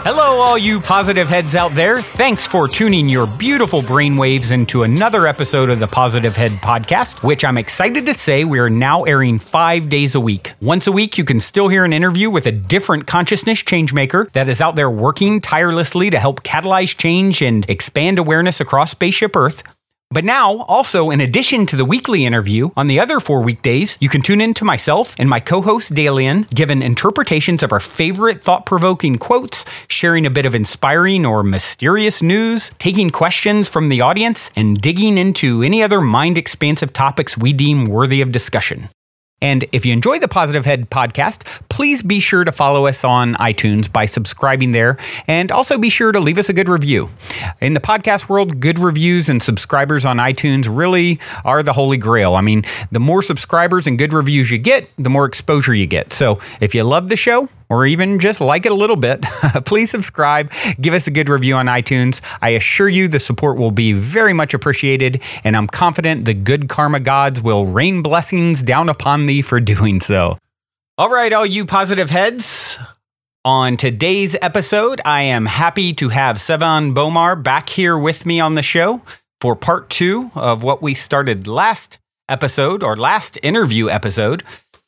Hello, all you positive heads out there. Thanks for tuning your beautiful brainwaves into another episode of the Positive Head Podcast, which I'm excited to say we are now airing 5 days a week. Once a week, you can still hear an interview with a different consciousness changemaker that is out there working tirelessly to help catalyze change and expand awareness across Spaceship Earth. But now, also, in addition to the weekly interview, on the other 4 weekdays, you can tune in to myself and my co-host Dalian, giving interpretations of our favorite thought-provoking quotes, sharing a bit of inspiring or mysterious news, taking questions from the audience, and digging into any other mind-expansive topics we deem worthy of discussion. And if you enjoy the Positive Head Podcast, please be sure to follow us on iTunes by subscribing there, and also be sure to leave us a good review. In the podcast world, good reviews and subscribers on iTunes really are the holy grail. I mean, the more subscribers and good reviews you get, the more exposure you get. So if you love the show, or even just like it a little bit, please subscribe, give us a good review on iTunes. I assure you the support will be very much appreciated, and I'm confident the good karma gods will rain blessings down upon thee for doing so. All right, all you positive heads. On today's episode, I am happy to have Sevan Bomar back here with me on the show for part 2 of what we started last episode, or last interview episode.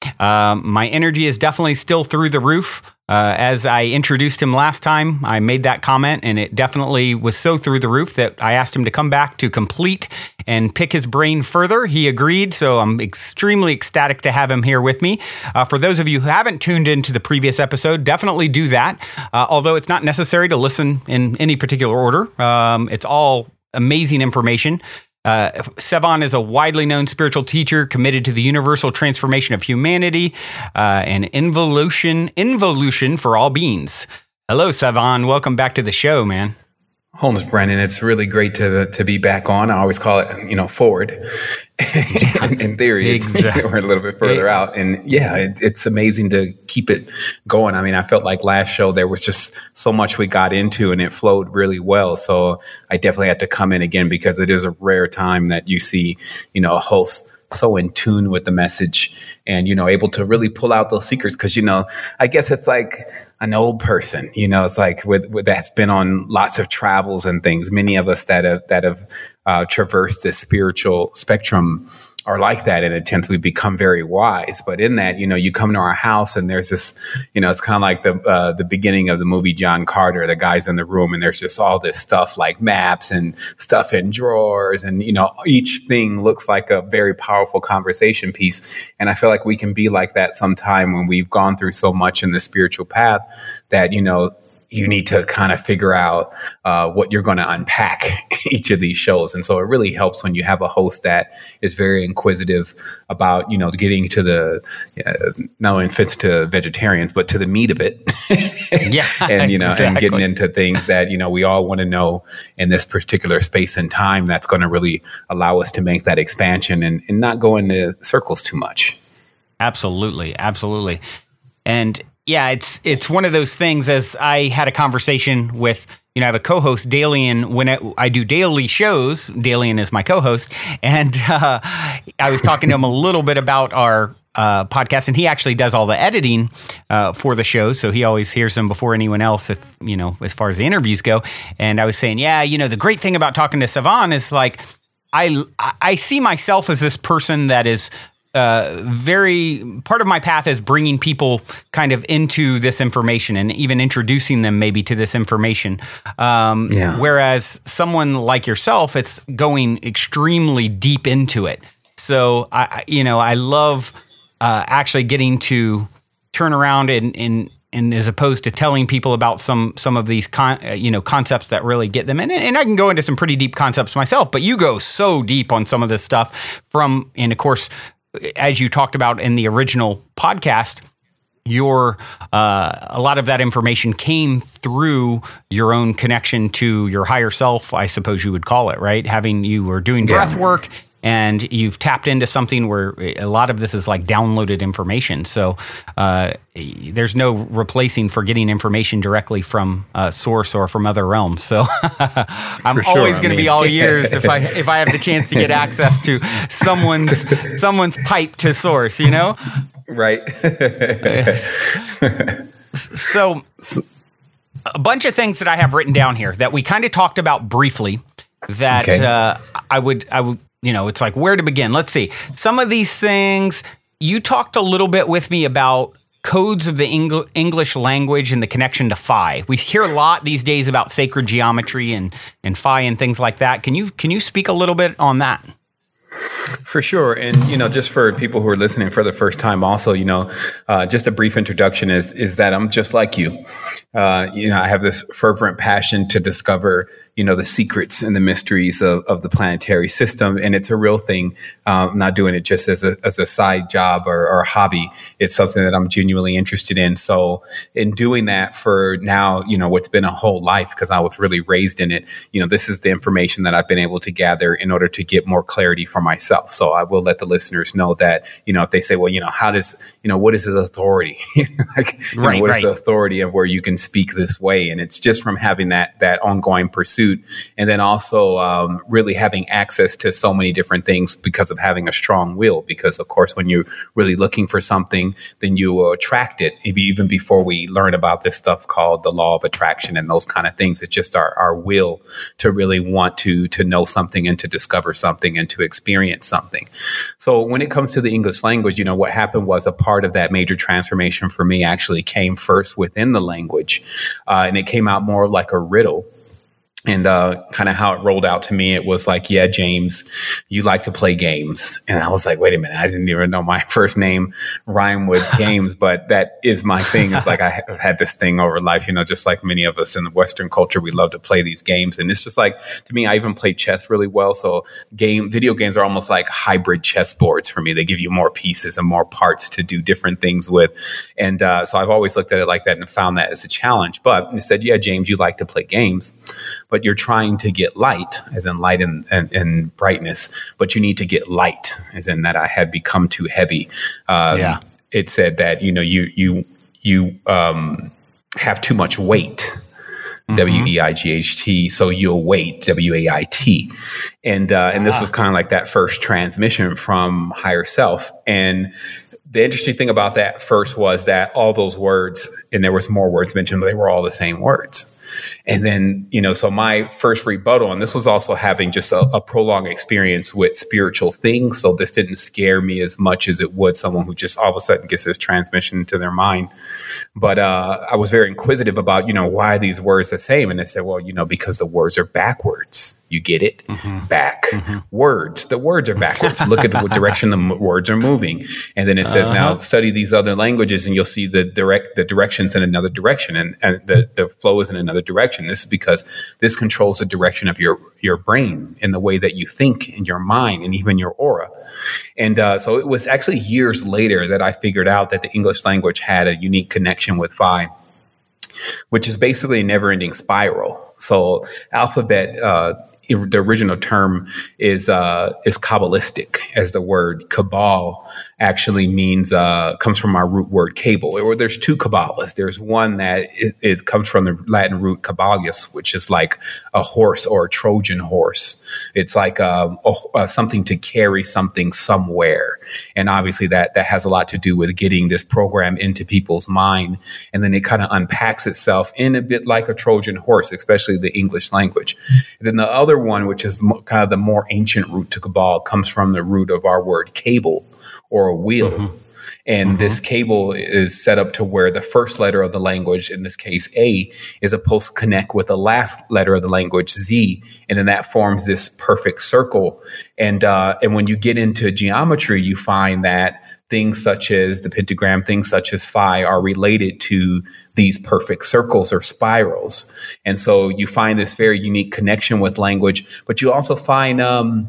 My energy is definitely still through the roof. As I introduced him last time, I made that comment, and it definitely was so through the roof that I asked him to come back to complete and pick his brain further. He agreed, so I'm extremely ecstatic to have him here with me. For those of you who haven't tuned into the previous episode, definitely do that, although it's not necessary to listen in any particular order. It's all amazing information. Sevan is a widely known spiritual teacher committed to the universal transformation of humanity and involution for all beings. Hello, Sevan. Welcome back to the show, man. Holmes, Brennan, it's really great to be back on. I always call it, forward. In theory, Exactly. We're a little bit further out. And yeah, it's amazing to keep it going. I mean, I felt like last show there was just so much we got into and it flowed really well. So I definitely had to come in again because it is a rare time that you see, a host so in tune with the message and, able to really pull out those secrets. Cause, I guess it's like an old person, it's like with that's been on lots of travels and things. Many of us that have traversed the spiritual spectrum are like that in a sense. We become very wise, but in that, you come to our house and there's this, it's kind of like the beginning of the movie John Carter. The guy's in the room and there's just all this stuff like maps and stuff in drawers, and each thing looks like a very powerful conversation piece. And I feel like we can be like that sometime when we've gone through so much in the spiritual path that you need to kind of figure out what you're going to unpack each of these shows. And so it really helps when you have a host that is very inquisitive about, getting to the, not only fits to vegetarians, but to the meat of it. Yeah, and, exactly. And getting into things that, we all want to know in this particular space and time that's going to really allow us to make that expansion and not go into circles too much. Absolutely. Absolutely. And yeah, it's one of those things. As I had a conversation with, I have a co-host, Dalian. When I do daily shows, Dalian is my co-host, and I was talking to him a little bit about our podcast, and he actually does all the editing for the show, so he always hears them before anyone else, if, as far as the interviews go. And I was saying, the great thing about talking to Sevan is like, I see myself as this person that is very part of my path is bringing people kind of into this information and even introducing them maybe to this information. Whereas someone like yourself, it's going extremely deep into it. So I love actually getting to turn around and as opposed to telling people about some of these concepts that really get them in. And I can go into some pretty deep concepts myself, but you go so deep on some of this stuff and of course, as you talked about in the original podcast, a lot of that information came through your own connection to your higher self, I suppose you would call it, right? You were doing breath work and you've tapped into something where a lot of this is like downloaded information. So there's no replacing for getting information directly from source or from other realms. So I'm always going to be all ears if I have the chance to get access to someone's pipe to source, Right. So a bunch of things that I have written down here that we kind of talked about briefly that I would, it's like where to begin. Let's see. Some of these things, you talked a little bit with me about codes of the English language and the connection to phi. We hear a lot these days about sacred geometry and phi and things like that. Can you speak a little bit on that? For sure. And, just for people who are listening for the first time also, just a brief introduction is that I'm just like you. I have this fervent passion to discover, the secrets and the mysteries of the planetary system. And it's a real thing. I'm not doing it just as a side job or a hobby. It's something that I'm genuinely interested in. So in doing that for now, what's been a whole life, because I was really raised in it, this is the information that I've been able to gather in order to get more clarity for myself. So I will let the listeners know that, if they say, well, how does, what is his authority? What is the authority of where you can speak this way? And it's just from having that ongoing pursuit. And then also really having access to so many different things because of having a strong will. Because, of course, when you're really looking for something, then you will attract it. Even before we learn about this stuff called the law of attraction and those kind of things, it's just our will to really want to know something and to discover something and to experience something. So when it comes to the English language, what happened was a part of that major transformation for me actually came first within the language. And it came out more like a riddle. And kind of how it rolled out to me, it was like, yeah, James, you like to play games. And I was like, wait a minute, I didn't even know my first name rhymed with games, but that is my thing. It's like I have had this thing over life, just like many of us in the Western culture, we love to play these games. And it's just like, to me, I even play chess really well. So video games are almost like hybrid chess boards for me. They give you more pieces and more parts to do different things with. And so I've always looked at it like that and found that as a challenge. But it said, yeah, James, you like to play games, but you're trying to get light, as in light and brightness, but you need to get light, as in that I had become too heavy. It said that, you have too much weight, WEIGHT, so you'll wait, WAIT. And this was kind of like that first transmission from higher self. And the interesting thing about that first was that all those words, and there was more words mentioned, but they were all the same words. And then, so my first rebuttal, and this was also having just a prolonged experience with spiritual things. So this didn't scare me as much as it would someone who just all of a sudden gets this transmission into their mind. But I was very inquisitive about, why are these words the same? And they said, well, because the words are backwards. You get it? Back. Words. The words are backwards. Look at what direction the words are moving. And then it says, now study these other languages and you'll see the directions in another direction. And the flow is in another direction. This is because this controls the direction of your brain and the way that you think in your mind and even your aura. And so it was actually years later that I figured out that the English language had a unique connection with phi, which is basically a never-ending spiral. So alphabet, the original term is Kabbalistic, as the word Kabbal actually means, comes from our root word cable. There's two Kabbalas. There's one that it comes from the Latin root Kabbalus, which is like a horse or a Trojan horse. It's like something to carry something somewhere. And obviously that has a lot to do with getting this program into people's mind. And then it kind of unpacks itself in a bit like a Trojan horse, especially the English language. And then the other one, which is kind of the more ancient root to Kabbal, comes from the root of our word cable, or a wheel. And this cable is set up to where the first letter of the language, in this case A, is supposed to connect with the last letter of the language Z, and then that forms this perfect circle. And when you get into geometry, you find that things such as the pentagram, things such as phi are related to these perfect circles or spirals. And so you find this very unique connection with language, but you also find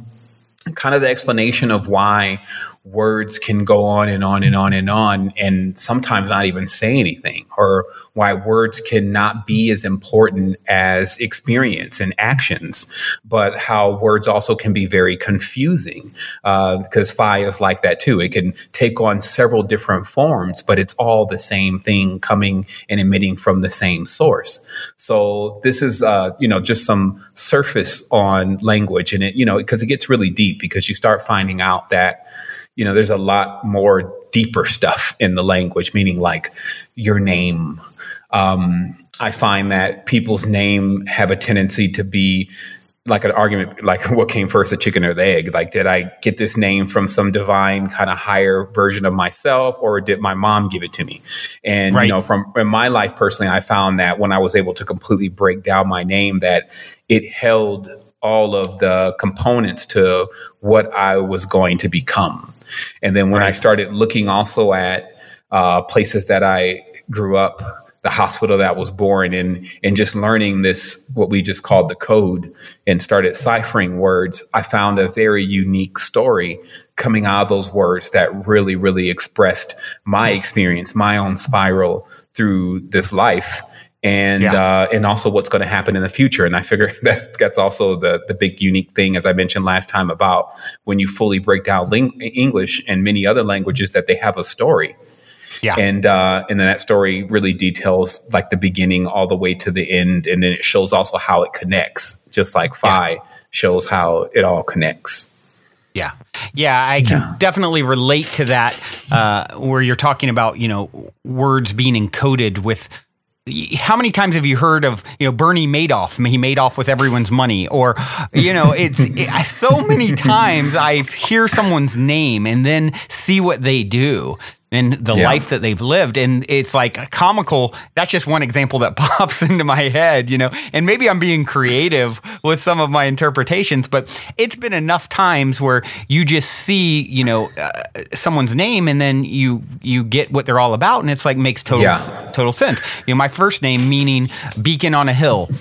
kind of the explanation of why words can go on and on and on and on, and sometimes not even say anything, or why words cannot be as important as experience and actions, but how words also can be very confusing, because phi is like that too. It can take on several different forms, but it's all the same thing coming and emitting from the same source. So this is, just some surface on language, and it, because it gets really deep, because you start finding out that there's a lot more deeper stuff in the language, meaning like your name. I find that people's name have a tendency to be like an argument, like what came first, the chicken or the egg? Like, did I get this name from some divine kind of higher version of myself, or did my mom give it to me? And, right. you know, from in my life personally, I found that when I was able to completely break down my name, that it held all of the components to what I was going to become. And then when I started looking also at places that I grew up, the hospital that I was born in, and just learning this, what we just called the code, and started ciphering words, I found a very unique story coming out of those words that really, really expressed my experience, my own spiral through this life, and also what's going to happen in the future. And I figure that's also the big unique thing, as I mentioned last time, about when you fully break down English and many other languages, that they have a story. Yeah. And then that story really details like the beginning all the way to the end. And then it shows also how it connects, just like Phi shows how it all connects. Yeah. Yeah, I can definitely relate to that, where you're talking about, you know, words being encoded with. How many times have you heard of, you know, Bernie Madoff? He made off with everyone's money, or, you know, so many times I hear someone's name and then see what they do and the life that they've lived. And it's like comical. That's just one example that pops into my head, you know, and maybe I'm being creative with some of my interpretations, but it's been enough times where you just see, you know, someone's name and then you get what they're all about. And it's like, makes total sense. You know, my first name meaning beacon on a hill.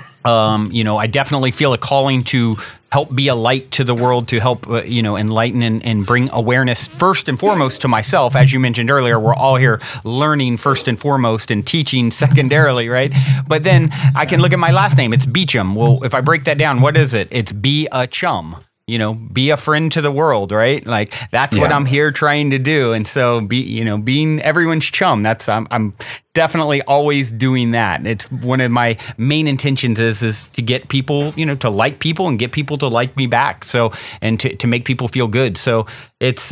You know, I definitely feel a calling to help be a light to the world, to help, you know, enlighten and bring awareness first and foremost to myself. As you mentioned earlier, we're all here learning first and foremost and teaching secondarily, right? But then I can look at my last name. It's Beecham. Well, if I break that down, what is it? It's be a chum. You know, be a friend to the world, right? Like that's what I'm here trying to do. And so being everyone's chum, I'm definitely always doing that. It's one of my main intentions is to get people, you know, to like people and get people to like me back. So, and to make people feel good. So it's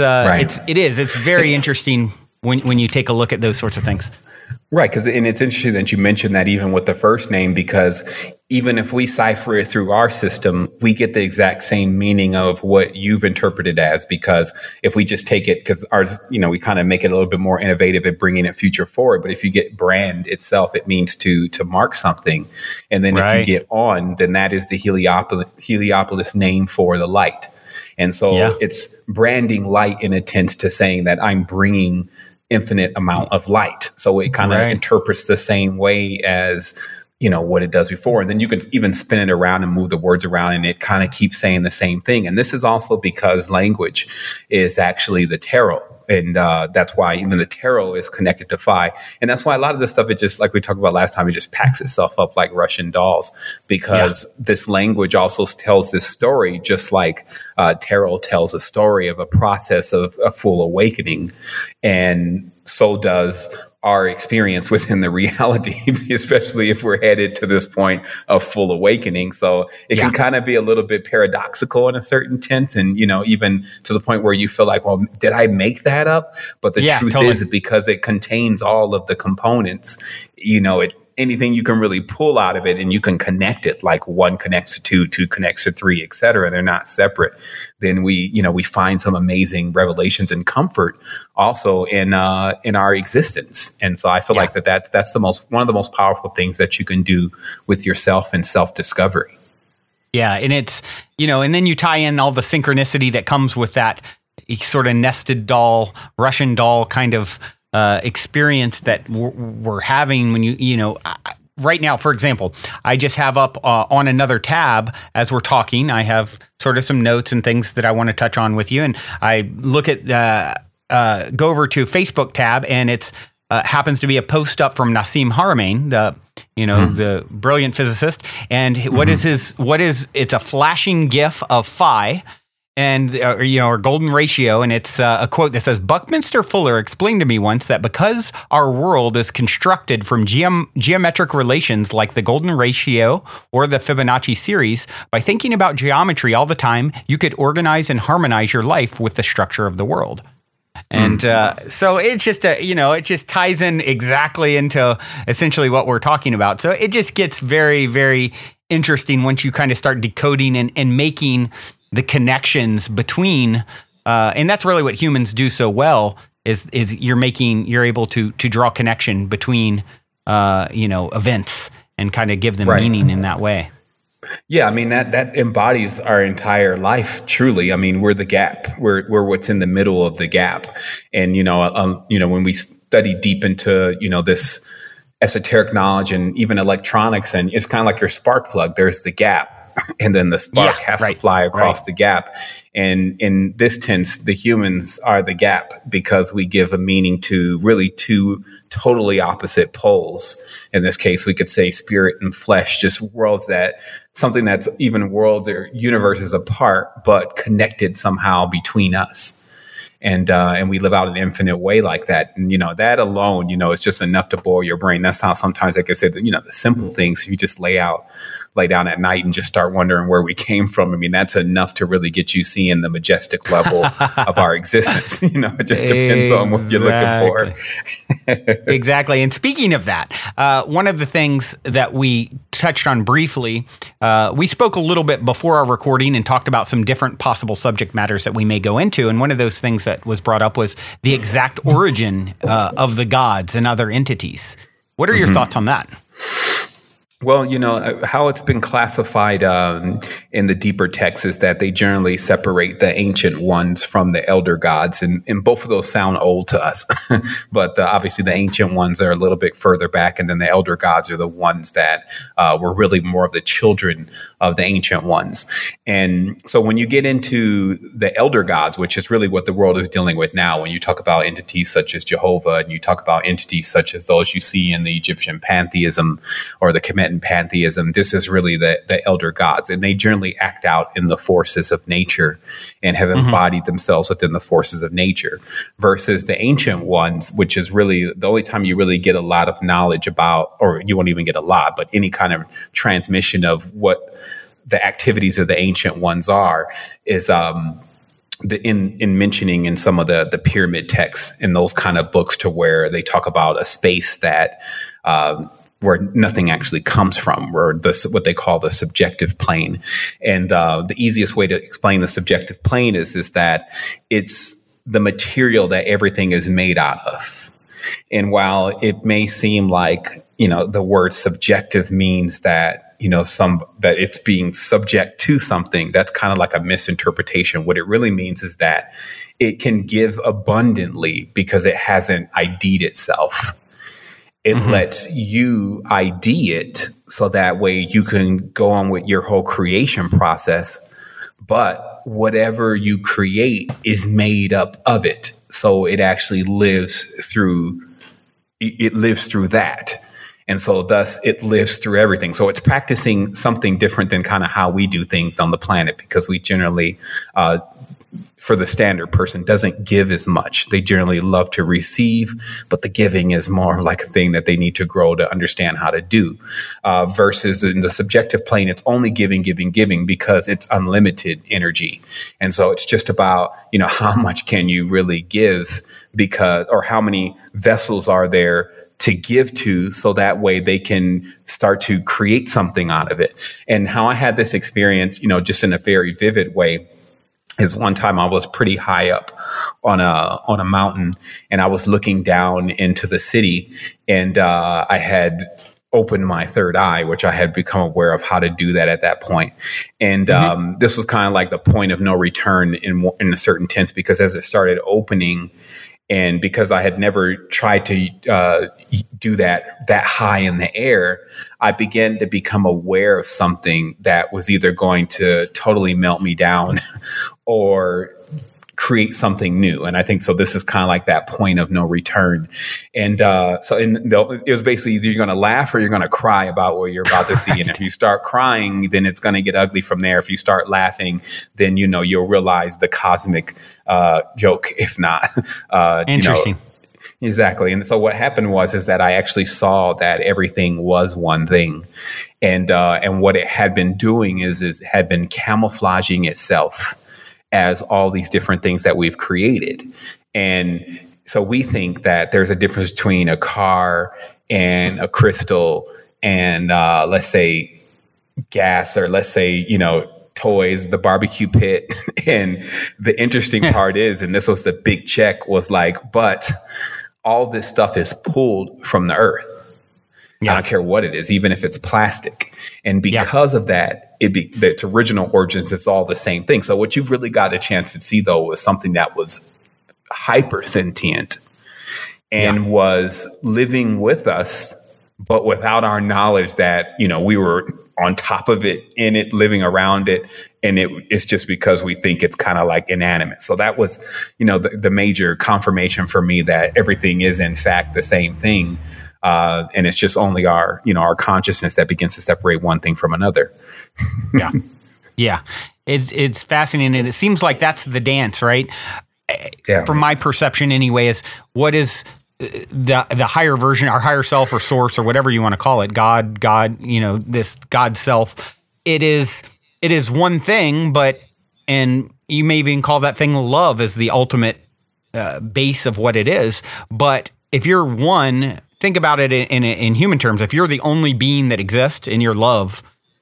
very interesting when you take a look at those sorts of things. Right. And it's interesting that you mentioned that even with the first name, because even if we cipher it through our system, we get the exact same meaning of what you've interpreted as, because if we just take it, because ours, you know, we kind of make it a little bit more innovative at bringing it future forward. But if you get brand itself, it means to mark something. And then if you get on, then that is the Heliopolis name for the light. And so it's branding light in a sense to saying that I'm bringing infinite amount of light. So it kind of interprets the same way as, you know, what it does before. And then you can even spin it around and move the words around, and it kind of keeps saying the same thing. And this is also because language is actually the tarot. And that's why even the tarot is connected to Phi. And that's why a lot of this stuff, it just, like we talked about last time, it just packs itself up like Russian dolls, because this language also tells this story, just like tarot tells a story of a process of a full awakening. And so does our experience within the reality, especially if we're headed to this point of full awakening. So it can kind of be a little bit paradoxical in a certain sense. And, you know, even to the point where you feel like, well, did I make that up? But the truth is, because it contains all of the components, you know, anything you can really pull out of it, and you can connect it, like one connects to two, two connects to three, et cetera. They're not separate. Then we find some amazing revelations and comfort also in our existence. And so I feel like that's one of the most powerful things that you can do with yourself and self-discovery. Yeah. And it's, you know, and then you tie in all the synchronicity that comes with that sort of nested doll, Russian doll kind of experience that we're having when you know, right now, for example, I just have up on another tab as we're talking, I have sort of some notes and things that I want to touch on with you. And I look at, go over to Facebook tab, and it's happens to be a post up from Nassim Haramein, the brilliant physicist. And it's a flashing GIF of Phi, and or golden ratio, and it's a quote that says, Buckminster Fuller explained to me once that because our world is constructed from geometric relations like the golden ratio or the Fibonacci series, by thinking about geometry all the time, you could organize and harmonize your life with the structure of the world. And so it's just it just ties in exactly into essentially what we're talking about. So it just gets very, very interesting once you kind of start decoding and making the connections between, and that's really what humans do so well is you're able to draw connection between, events and kind of give them meaning in that way. Yeah, I mean that embodies our entire life. Truly, I mean we're the gap. We're what's in the middle of the gap. And when we study deep into this esoteric knowledge and even electronics, and it's kind of like your spark plug. There's the gap, and then the spark has to fly across the gap. And in this tense, the humans are the gap because we give a meaning to really two totally opposite poles. In this case, we could say spirit and flesh, just worlds something that's even worlds or universes apart, but connected somehow between us. And we live out an infinite way like that. And, that alone, is just enough to boil your brain. That's how sometimes I could say that, the simple things you just lay down at night and just start wondering where we came from. I mean, that's enough to really get you seeing the majestic level of our existence. It just depends on what you're looking for. Exactly. And speaking of that, one of the things that we touched on briefly, we spoke a little bit before our recording and talked about some different possible subject matters that we may go into. And one of those things that was brought up was the exact origin of the gods and other entities. What are your thoughts on that? Well, how it's been classified in the deeper texts is that they generally separate the ancient ones from the elder gods. And both of those sound old to us. But obviously the ancient ones are a little bit further back. And then the elder gods are the ones that were really more of the children of the ancient ones. And so when you get into the elder gods, which is really what the world is dealing with now, when you talk about entities such as Jehovah, and you talk about entities such as those you see in the Egyptian pantheism or the Kemetic pantheism, this is really the elder gods, and they generally act out in the forces of nature and have embodied themselves within the forces of nature, versus the ancient ones, which is really the only time you really get a lot of knowledge about, or you won't even get a lot, but any kind of transmission of what the activities of the ancient ones are is in mentioning in some of the pyramid texts in those kind of books, to where they talk about a space that where nothing actually comes from, or what they call the subjective plane. And the easiest way to explain the subjective plane is that it's the material that everything is made out of. And while it may seem like, the word subjective means that, that it's being subject to something, that's kind of like a misinterpretation. What it really means is that it can give abundantly because it hasn't ID'd itself. It lets you ID it so that way you can go on with your whole creation process. But whatever you create is made up of it. So it actually lives through that. And so thus it lives through everything. So it's practicing something different than kind of how we do things on the planet, because we generally, for the standard person, doesn't give as much. They generally love to receive, but the giving is more like a thing that they need to grow to understand how to do. Versus in the subjective plane, it's only giving because it's unlimited energy. And so it's just about, how much can you really give, or how many vessels are there to give to, so that way they can start to create something out of it. And how I had this experience, just in a very vivid way, is one time I was pretty high up on a mountain, and I was looking down into the city, and I had opened my third eye, which I had become aware of how to do that at that point. And this was kind of like the point of no return in a certain tense, because as it started opening, and because I had never tried to do that high in the air, I began to become aware of something that was either going to totally melt me down or create something new. And I think so this is kind of like that point of no return. And it was basically either you're going to laugh or you're going to cry about what you're about to see. And if you start crying, then it's going to get ugly from there. If you start laughing, then you'll realize the cosmic joke, if not. Interesting. Exactly. And so what happened is that I actually saw that everything was one thing. And what it had been doing is had been camouflaging itself as all these different things that we've created. And so we think that there's a difference between a car and a crystal and let's say gas, or let's say, toys, the barbecue pit. And the interesting part is, and this was the big check, was like, but all this stuff is pulled from the earth. Yeah. I don't care what it is, even if it's plastic. And because of that, its original origins, it's all the same thing. So what you've really got a chance to see, though, was something that was hyper sentient and was living with us, but without our knowledge that, we were on top of it, in it, living around it. And it's just because we think it's kind of like inanimate. So that was, the major confirmation for me that everything is in fact the same thing. And it's just only our consciousness that begins to separate one thing from another. Yeah. Yeah. It's fascinating. And it seems like that's the dance, right? Yeah. From my perception anyway, is what is the higher version, our higher self or source or whatever you want to call it, God, this God self. It is one thing, and you may even call that thing love as the ultimate base of what it is. But if you're one, think about it in human terms. If you're the only being that exists in your love,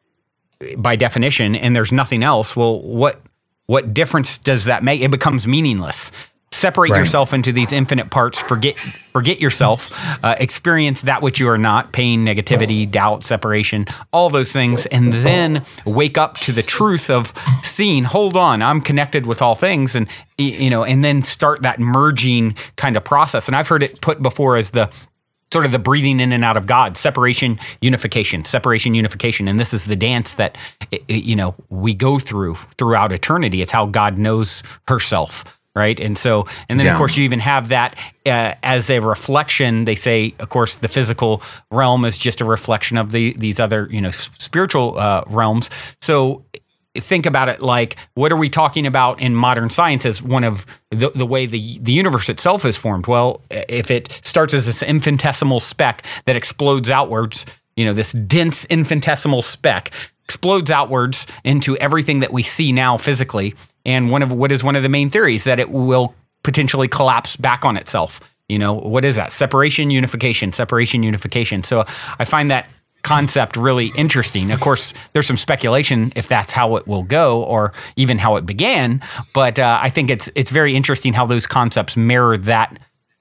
by definition, and there's nothing else, well, what difference does that make? It becomes meaningless. Separate yourself into these infinite parts. Forget yourself. Experience that which you are not: pain, negativity, doubt, separation, all those things, and then wake up to the truth of seeing. Hold on, I'm connected with all things, and and then start that merging kind of process. And I've heard it put before as the sort of the breathing in and out of God, separation, unification. And this is the dance that, we go throughout eternity. It's how God knows herself, right? And then of course you even have that as a reflection. They say, of course, the physical realm is just a reflection of these other, spiritual realms. So think about it like, what are we talking about in modern science as one of the way the universe itself is formed? Well, if it starts as this infinitesimal speck that explodes outwards, this dense infinitesimal speck explodes outwards into everything that we see now physically. And what is one of the main theories? That it will potentially collapse back on itself. What is that? Separation, unification. So I find that concept really interesting. Of course, there's some speculation if that's how it will go or even how it began, but I think it's very interesting how those concepts mirror that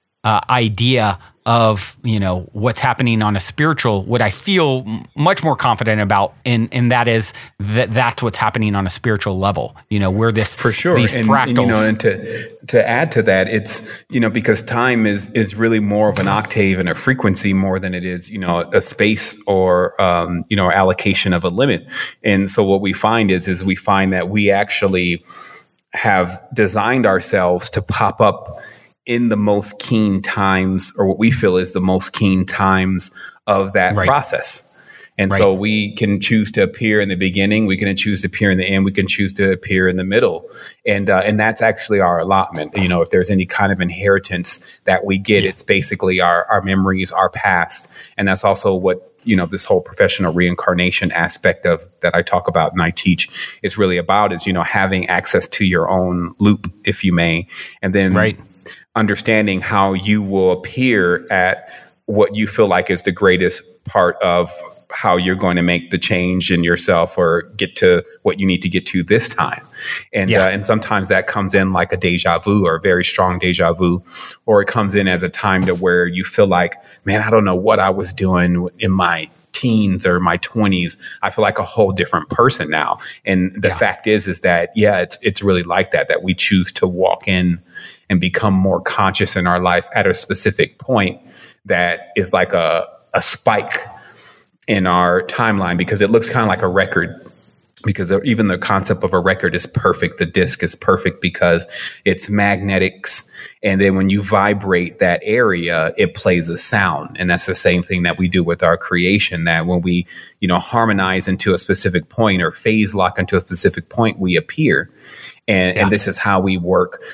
idea of what's happening on a spiritual, what I feel much more confident about, and that is that's what's happening on a spiritual level. We're this for sure, these fractals. And to add to that, it's because time is really more of an octave and a frequency more than it is a space or allocation of a limit. And so what we find is we find that we actually have designed ourselves to pop up in the most keen times, or what we feel is the most keen times of that process. And so we can choose to appear in the beginning, we can choose to appear in the end, we can choose to appear in the middle. And that's actually our allotment. If there's any kind of inheritance that we get, it's basically our memories, our past. And that's also what, this whole professional reincarnation aspect of that I talk about and I teach is really about, is, having access to your own loop, if you may. And then understanding how you will appear at what you feel like is the greatest part of how you're going to make the change in yourself or get to what you need to get to this time. And sometimes that comes in like a deja vu, or a very strong deja vu, or it comes in as a time to where you feel like, man, I don't know what I was doing in my teens or my 20s. I feel like a whole different person now. And the fact is that, it's really like that we choose to walk in and become more conscious in our life at a specific point that is like a spike in our timeline, because it looks kind of like a record, because even the concept of a record is perfect. The disc is perfect because it's magnetics. And then when you vibrate that area, it plays a sound. And that's the same thing that we do with our creation, that when we, harmonize into a specific point or phase lock into a specific point, we appear. And this is how we work,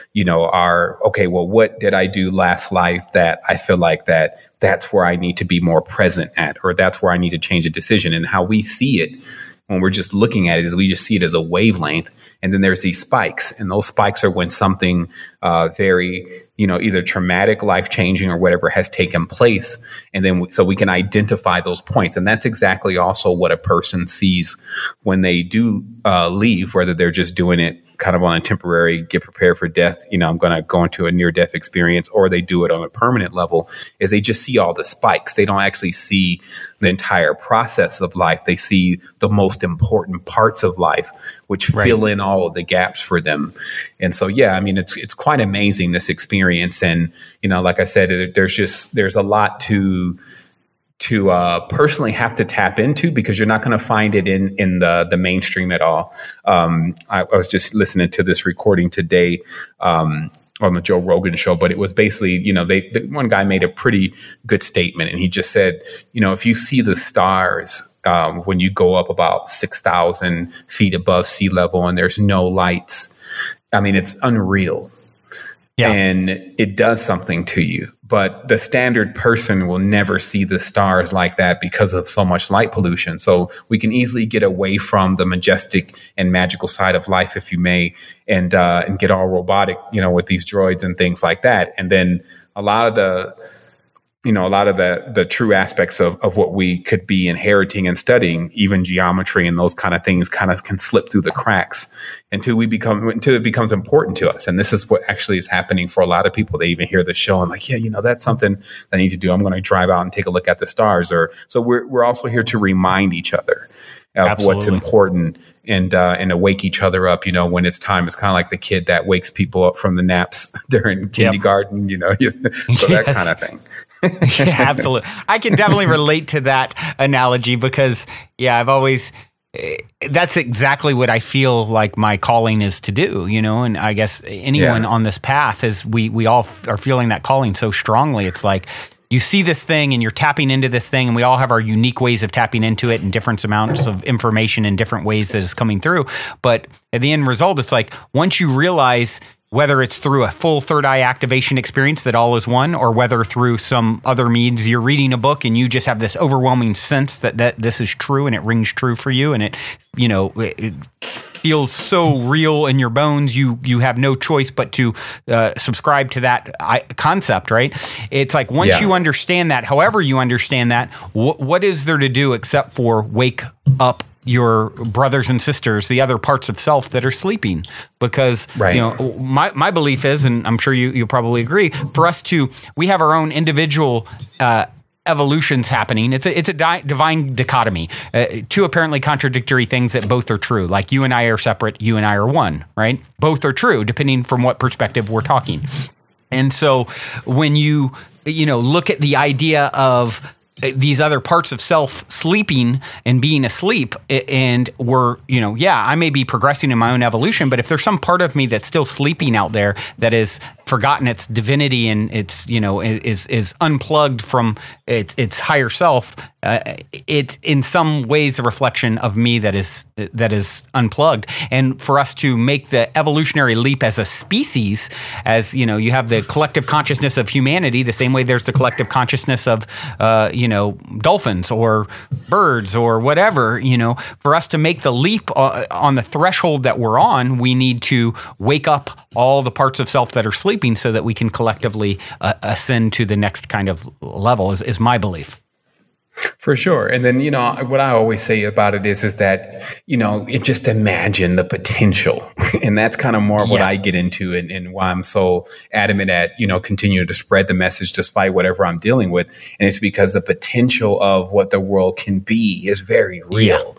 what did I do last life that I feel like that's where I need to be more present at, or that's where I need to change a decision. And how we see it when we're just looking at it is we just see it as a wavelength. And then there's these spikes, and those spikes are when something very, either traumatic, life-changing, or whatever has taken place. And then so we can identify those points. And that's exactly also what a person sees when they do leave, whether they're just doing it kind of on a temporary, get prepared for death, I'm going to go into a near-death experience, or they do it on a permanent level, is they just see all the spikes. They don't actually see the entire process of life. They see the most important parts of life, which fill in all of the gaps for them. And so, it's quite amazing, this experience. And, like I said, there's a lot to personally have to tap into, because you're not going to find it in the mainstream at all. I was just listening to this recording today on the Joe Rogan show, but it was basically, one guy made a pretty good statement, and he just said, if you see the stars when you go up about 6,000 feet above sea level and there's no lights, it's unreal. Yeah. And it does something to you. But the standard person will never see the stars like that because of so much light pollution. So we can easily get away from the majestic and magical side of life, if you may, and get all robotic, with these droids and things like that. And then a lot of the true aspects of what we could be inheriting and studying, even geometry and those kind of things, kind of can slip through the cracks until it becomes important to us. And this is what actually is happening for a lot of people. They even hear the show and like, that's something I need to do. I'm going to drive out and take a look at the stars. So we're also here to remind each other of what's important and to wake each other up, when it's time. It's kind of like the kid that wakes people up from the naps during kindergarten, so that kind of thing. Yeah, absolutely. I can definitely relate to that analogy because, I've always, that's exactly what I feel like my calling is to do, and I guess anyone on this path is, we all are feeling that calling so strongly. It's like, you see this thing and you're tapping into this thing, and we all have our unique ways of tapping into it and different amounts of information in different ways that is coming through. But at the end result, it's like, once you realize, whether it's through a full third eye activation experience that all is one, or whether through some other means, you're reading a book and you just have this overwhelming sense that this is true and it rings true for you, and it feels so real in your bones, you have no choice but to subscribe to that concept, right? It's like, once you understand that, however you understand that, what is there to do except for wake up your brothers and sisters, the other parts of self that are sleeping? Because my belief is, and I'm sure you'll probably agree, for us we have our own individual evolutions happening. It's a divine dichotomy, two apparently contradictory things that both are true. Like, you and I are separate, you and I are one, right? Both are true depending from what perspective we're talking. And so when you look at the idea of these other parts of self sleeping and being asleep, and I may be progressing in my own evolution, but if there's some part of me that's still sleeping out there that is forgotten its divinity and it's is unplugged from its higher self, it's in some ways a reflection of me that is unplugged. And for us to make the evolutionary leap as a species, as you have the collective consciousness of humanity, the same way there's the collective consciousness of dolphins or birds or whatever, for us to make the leap on the threshold that we're on, we need to wake up all the parts of self that are sleeping so that we can collectively ascend to the next kind of level, is my belief. For sure. And then, what I always say about it is that, just imagine the potential. And that's kind of more of what I get into and why I'm so adamant at, continuing to spread the message despite whatever I'm dealing with. And it's because the potential of what the world can be is very real,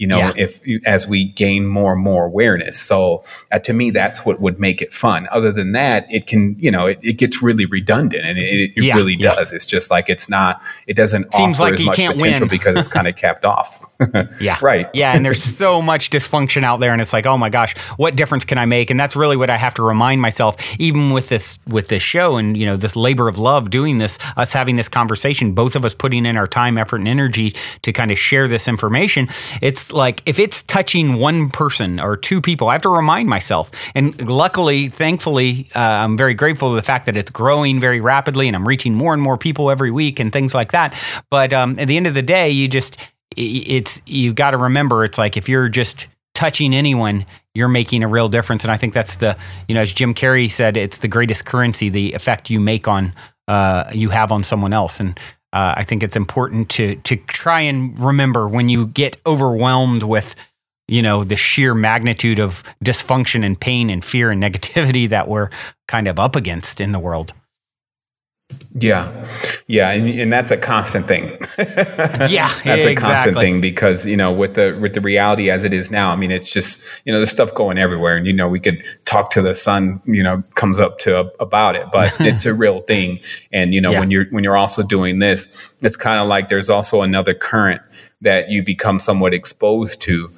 as we gain more and more awareness. So to me, that's what would make it fun. Other than that, it can, it gets really redundant, and it really does. It's just like, it doesn't Seems offer like as much potential because it's kind of capped off. Right. Yeah. And there's so much dysfunction out there, and it's like, oh my gosh, what difference can I make? And that's really what I have to remind myself, even with this show and, this labor of love, doing this, us having this conversation, both of us putting in our time, effort, and energy to kind of share this information. It's like, if it's touching one person or two people, I have to remind myself. And luckily, thankfully, I'm very grateful to the fact that it's growing very rapidly and I'm reaching more and more people every week and things like that. But at the end of the day, it's, you got to remember, it's like, if you're just touching anyone, you're making a real difference. And I think that's the, as Jim Carrey said, it's the greatest currency, the effect you make on, you have on someone else. And I think it's important to try and remember when you get overwhelmed with, the sheer magnitude of dysfunction and pain and fear and negativity that we're kind of up against in the world. Yeah. And that's a constant thing. Yeah, that's exactly. a constant thing because, with the reality as it is now, I mean, it's just, there's stuff going everywhere and, we could talk to the sun, comes up to about it, but it's a real thing. And, when you're also doing this, it's kind of like there's also another current that you become somewhat exposed to.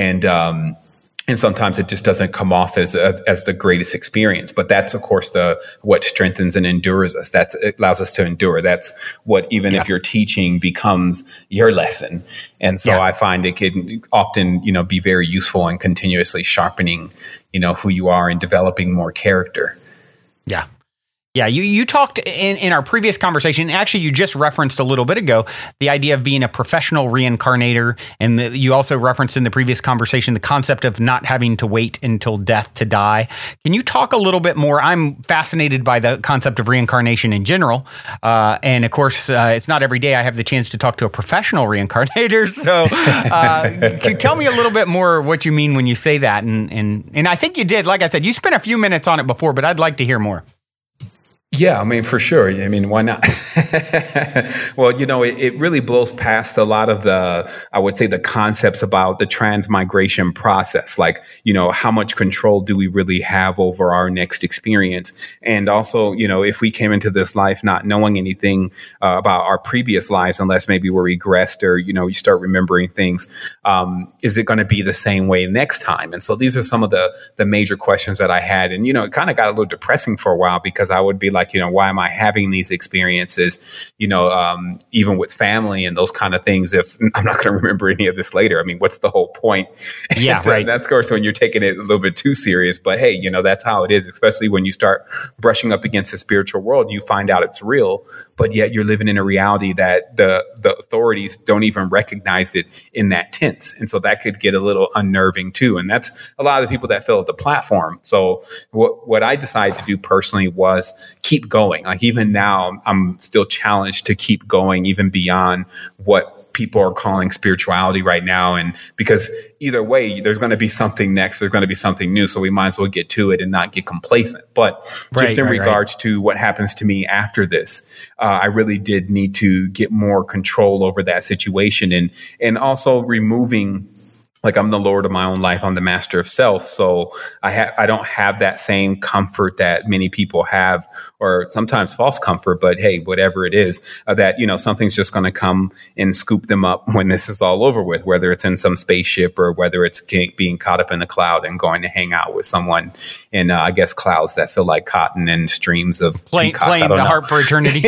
And sometimes it just doesn't come off as the greatest experience. But that's, of course, what strengthens and endures us. It allows us to endure. That's what, even if you're teaching, becomes your lesson. And so I find it can often, be very useful in continuously sharpening, who you are and developing more character. Yeah. Yeah, you talked in our previous conversation, actually you just referenced a little bit ago, the idea of being a professional reincarnator, and you also referenced in the previous conversation the concept of not having to wait until death to die. Can you talk a little bit more? I'm fascinated by the concept of reincarnation in general, and of course, it's not every day I have the chance to talk to a professional reincarnator, so can you tell me a little bit more what you mean when you say that? And I think you did, like I said, you spent a few minutes on it before, but I'd like to hear more. Yeah, I mean, for sure. I mean, why not? Well, it really blows past a lot of I would say, the concepts about the transmigration process. Like, how much control do we really have over our next experience? And also, if we came into this life not knowing anything about our previous lives, unless maybe we're regressed or, you start remembering things, is it going to be the same way next time? And so these are some of the major questions that I had. And, it kind of got a little depressing for a while because I would be like, why am I having these experiences, even with family and those kind of things, if I'm not going to remember any of this later? I mean, what's the whole point? Yeah, right. That's, of course, when you're taking it a little bit too serious. But hey, that's how it is, especially when you start brushing up against the spiritual world. You find out it's real, but yet you're living in a reality that the authorities don't even recognize it in that tense. And so that could get a little unnerving too. And that's a lot of the people that fill out the platform. So what I decided to do personally was keep going. Like, even now, I'm still challenged to keep going, even beyond what people are calling spirituality right now. And because either way, there's going to be something next, there's going to be something new. So we might as well get to it and not get complacent. But just in regards to what happens to me after this, I really did need to get more control over that situation and also removing, like, I'm the Lord of my own life. I'm the master of self. So I don't have that same comfort that many people have, or sometimes false comfort, but hey, whatever it is, that, something's just going to come and scoop them up when this is all over with, whether it's in some spaceship or whether it's being caught up in the cloud and going to hang out with someone in, I guess, clouds that feel like cotton and streams of playing the harp for eternity.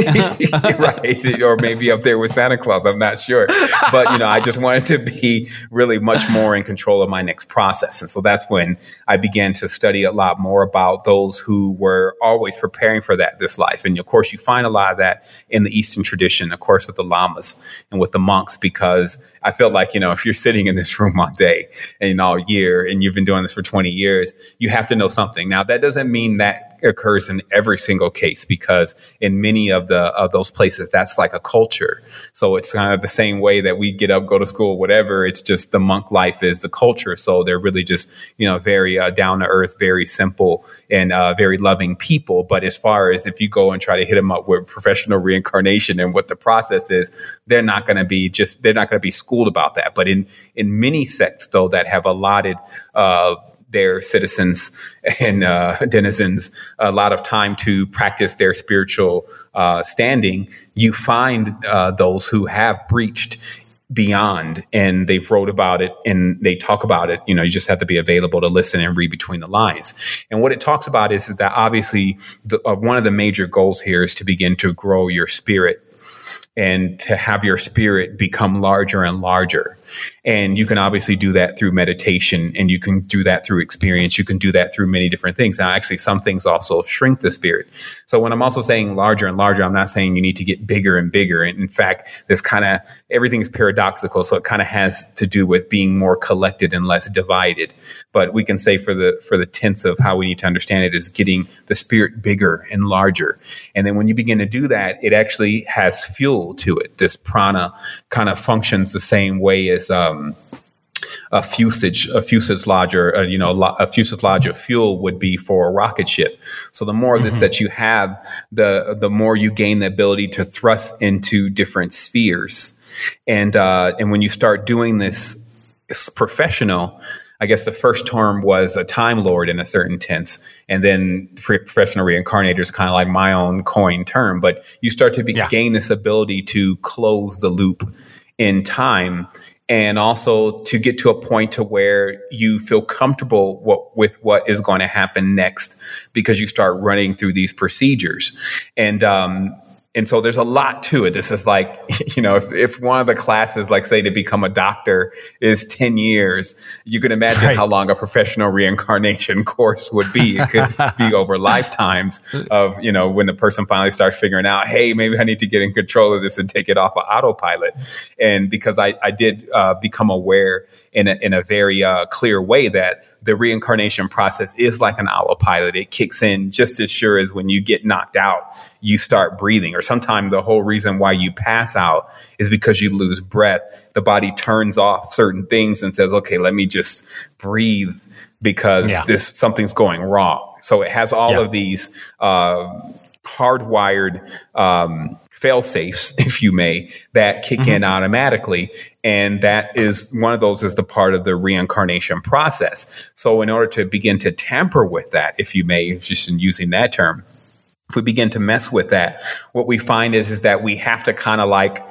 Right. Or maybe up there with Santa Claus. I'm not sure. But, I just wanted to be really much more in control of my next process. And so that's when I began to study a lot more about those who were always preparing for this life. And of course, you find a lot of that in the Eastern tradition, of course, with the lamas and with the monks, because I feel like, if you're sitting in this room all day and all year, and you've been doing this for 20 years, you have to know something. Now, that doesn't mean that occurs in every single case, because in many of those places, that's like a culture. So it's kind of the same way that we get up, go to school, whatever. It's just the monk life is the culture. So they're really just, very down to earth, very simple, and very loving people. But as far as if you go and try to hit them up with professional reincarnation and what the process is, they're not going to be schooled about that. But in many sects, though, that have allotted their citizens and denizens a lot of time to practice their spiritual standing, you find those who have breached beyond, and they've wrote about it and they talk about it. You just have to be available to listen and read between the lines. And what it talks about is that obviously one of the major goals here is to begin to grow your spirit and to have your spirit become larger and larger. And you can obviously do that through meditation, and you can do that through experience. You can do that through many different things. Now, actually, some things also shrink the spirit. So when I'm also saying larger and larger, I'm not saying you need to get bigger and bigger. And in fact, there's kind of everything's paradoxical. So it kind of has to do with being more collected and less divided. But we can say for the tense of how we need to understand it is getting the spirit bigger and larger. And then when you begin to do that, it actually has fuel to it. This prana kind of functions the same way as a fuselage of fuel would be for a rocket ship. So the more of this that you have, the more you gain the ability to thrust into different spheres. And when you start doing this, it's professional. I guess the first term was a Time Lord in a certain tense, and then professional reincarnator is kind of like my own coined term. But you start to gain this ability to close the loop in time, and also to get to a point to where you feel comfortable with what is going to happen next, because you start running through these procedures. And so there's a lot to it. This is like, if one of the classes, like say to become a doctor is 10 years, you can imagine how long a professional reincarnation course would be. It could be over lifetimes of, when the person finally starts figuring out, hey, maybe I need to get in control of this and take it off of autopilot. And because I did become aware in a very clear way that the reincarnation process is like an autopilot. It kicks in just as sure as when you get knocked out, you start breathing. Or sometimes the whole reason why you pass out is because you lose breath. The body turns off certain things and says, okay, let me just breathe because something's going wrong. So it has all of these hardwired fail safes, if you may, that kick in automatically. And that is one of those is the part of the reincarnation process. So in order to begin to tamper with that, if you may, just in using that term, if we begin to mess with that, what we find is that we have to kind of like,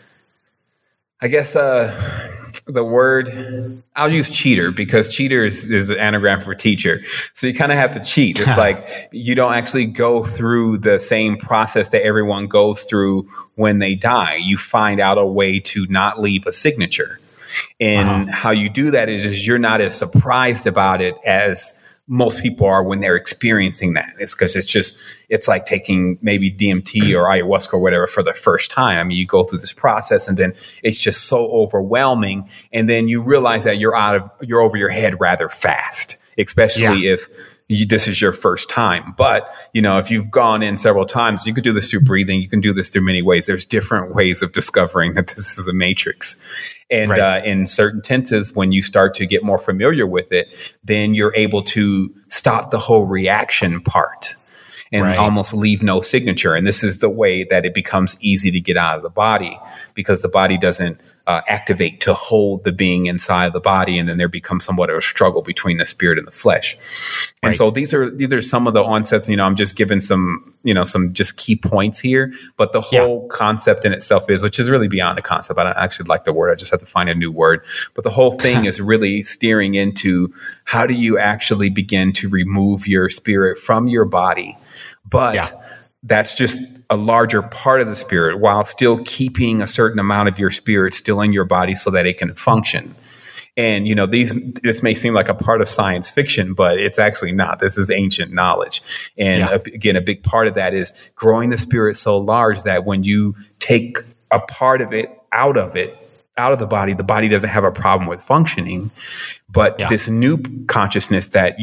I guess, the word, I'll use cheater because cheater is an anagram for teacher. So you kind of have to cheat. It's like you don't actually go through the same process that everyone goes through when they die. You find out a way to not leave a signature. And how you do that is you're not as surprised about it as most people are when they're experiencing that. It's because it's like taking maybe DMT or ayahuasca or whatever for the first time. I mean, you go through this process and then it's just so overwhelming. And then you realize that you're over your head rather fast, especially if this is your first time. But, if you've gone in several times, you could do this through breathing. You can do this through many ways. There's different ways of discovering that this is a matrix. And in certain tenses, when you start to get more familiar with it, then you're able to stop the whole reaction part and almost leave no signature. And this is the way that it becomes easy to get out of the body, because the body doesn't activate to hold the being inside the body, and then there becomes somewhat of a struggle between the spirit and the flesh. And so these are some of the onsets. I'm just giving some just key points here, but the whole concept in itself which is really beyond a concept. I don't actually like the word. I just have to find a new word. But the whole thing is really steering into how do you actually begin to remove your spirit from your body, but that's just a larger part of the spirit while still keeping a certain amount of your spirit still in your body so that it can function. And, this may seem like a part of science fiction, but it's actually not. This is ancient knowledge. And again, a big part of that is growing the spirit so large that when you take a part of it out of the body doesn't have a problem with functioning. But this new consciousness that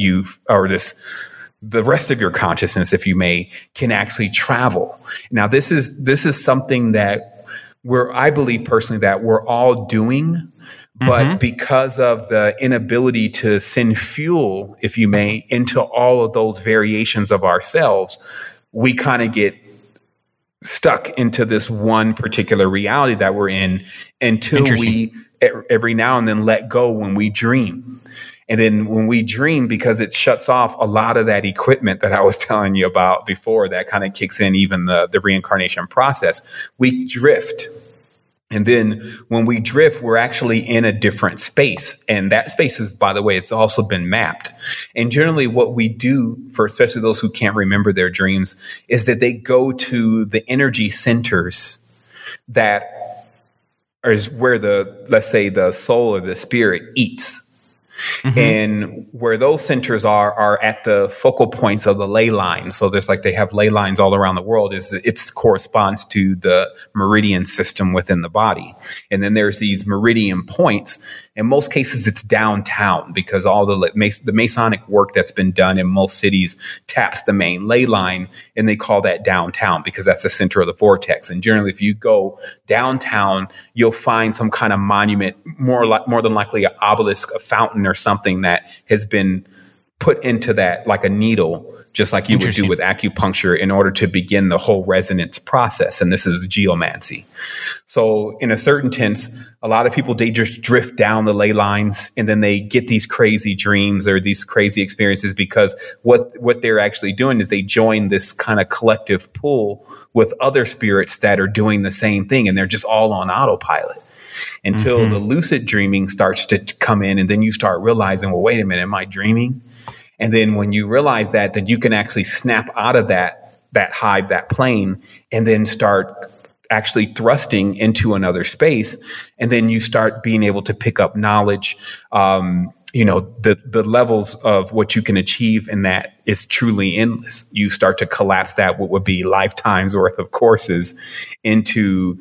the rest of your consciousness, if you may, can actually travel. Now, this is something that I believe personally that we're all doing, but because of the inability to send fuel, if you may, into all of those variations of ourselves, we kind of get stuck into this one particular reality that we're in until we every now and then let go when we dream. And then when we dream, because it shuts off a lot of that equipment that I was telling you about before, that kind of kicks in even the reincarnation process, we drift. And then when we drift, we're actually in a different space. And that space is, by the way, it's also been mapped. And generally what we do for especially those who can't remember their dreams is that they go to the energy centers that is where let's say the soul or the spirit eats. Mm-hmm. And where those centers are at the focal points of the ley lines. So there's they have ley lines all around the world. It corresponds to the meridian system within the body. And then there's these meridian points. In most cases, it's downtown because all the Masonic work that's been done in most cities taps the main ley line, and they call that downtown because that's the center of the vortex. And generally, if you go downtown, you'll find some kind of monument, more than likely an obelisk, a fountain, or something that has been put into that like a needle, just like you would do with acupuncture in order to begin the whole resonance process. And this is geomancy. So in a certain sense, a lot of people, they just drift down the ley lines and then they get these crazy dreams or these crazy experiences because what they're actually doing is they join this kind of collective pool with other spirits that are doing the same thing. And they're just all on autopilot. Until the lucid dreaming starts to come in, and then you start realizing, well, wait a minute, am I dreaming? And then when you realize that, then you can actually snap out of that hive, that plane, and then start actually thrusting into another space. And then you start being able to pick up knowledge. The levels of what you can achieve in that is truly endless. You start to collapse that what would be lifetimes worth of courses into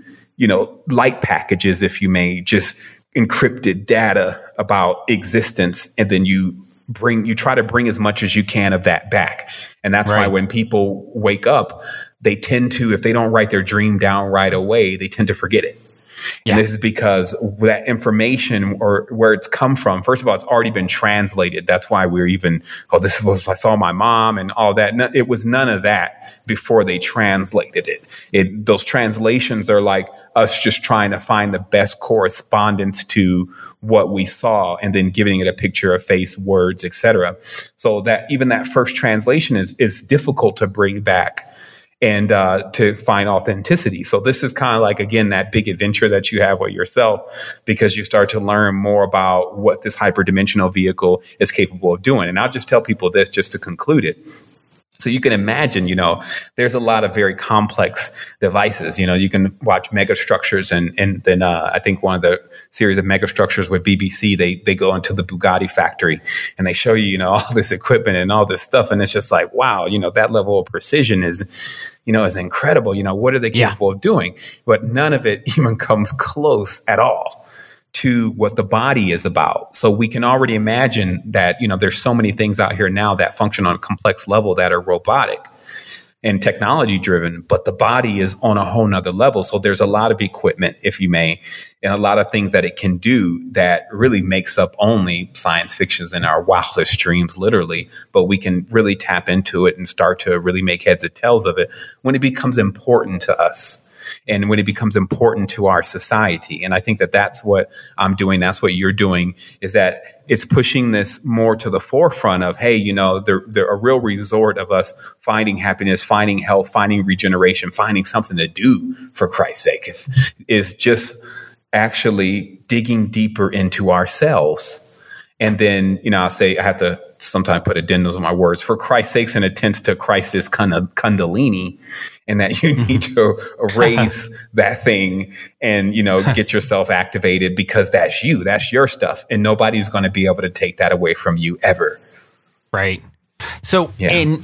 light packages, if you may, just encrypted data about existence. And then you try to bring as much as you can of that back. And that's why when people wake up, they tend to, if they don't write their dream down right away, they tend to forget it. Yeah. And this is because that information or where it's come from, first of all, it's already been translated. That's why we're even, this was, I saw my mom and all that. It was none of that before they translated it. Those translations are like us just trying to find the best correspondence to what we saw and then giving it a picture, a face, words, etc. So that even that first translation is difficult to bring back and to find authenticity. So this is kind of like, again, that big adventure that you have with yourself, because you start to learn more about what this hyperdimensional vehicle is capable of doing. And I'll just tell people this just to conclude it. So you can imagine, there's a lot of very complex devices. You can watch Megastructures and then I think one of the series of Megastructures with BBC, they go into the Bugatti factory and they show you, all this equipment and all this stuff. And it's just like, wow, that level of precision is incredible. What are they capable of doing? But none of it even comes close at all to what the body is about. So we can already imagine that, there's so many things out here now that function on a complex level that are robotic and technology driven, but the body is on a whole nother level. So there's a lot of equipment, if you may, and a lot of things that it can do that really makes up only science fictions in our wildest dreams, literally. But we can really tap into it and start to really make heads or tails of it when it becomes important to us. And when it becomes important to our society. And I think that that's what I'm doing. That's what you're doing, is that it's pushing this more to the forefront of, hey, they're a real resort of us finding happiness, finding health, finding regeneration, finding something to do for Christ's sake, is just actually digging deeper into ourselves. And then, I'll say, I have to sometimes put addendums on my words, for Christ's sakes, in a tense to Christ's Kundalini, and that you need to raise that thing and, get yourself activated, because that's your stuff. And nobody's going to be able to take that away from you ever. Right. So in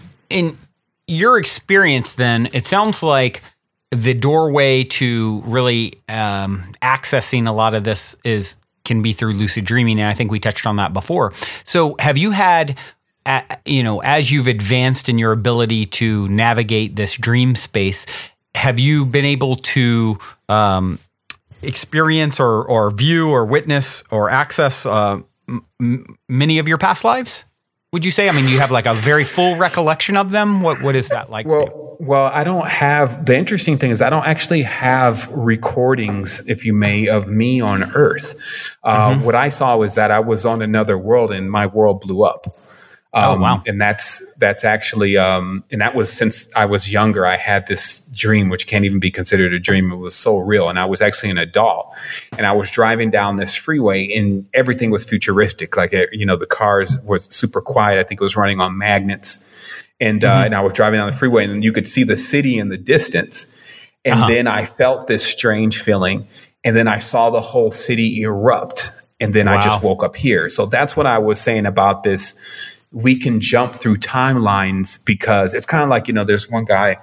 your experience, then, it sounds like the doorway to really accessing a lot of this can be through lucid dreaming. And I think we touched on that before. So have you had, as you've advanced in your ability to navigate this dream space, have you been able to experience or view or witness or access many of your past lives? Would you say? I mean, you have like a very full recollection of them. What is that like? Well, I don't have, the interesting thing is I don't actually have recordings, if you may, of me on Earth. What I saw was that I was on another world and my world blew up. Wow. And that's actually, and that was since I was younger. I had this dream, which can't even be considered a dream. It was so real. And I was actually an adult, and I was driving down this freeway and everything was futuristic. Like, the cars was super quiet. I think it was running on magnets. And I was driving down the freeway and you could see the city in the distance. And then I felt this strange feeling. and then I saw the whole city erupt. And then I just woke up here. So that's what I was saying about this. We can jump through timelines because it's kind of like, there's one guy,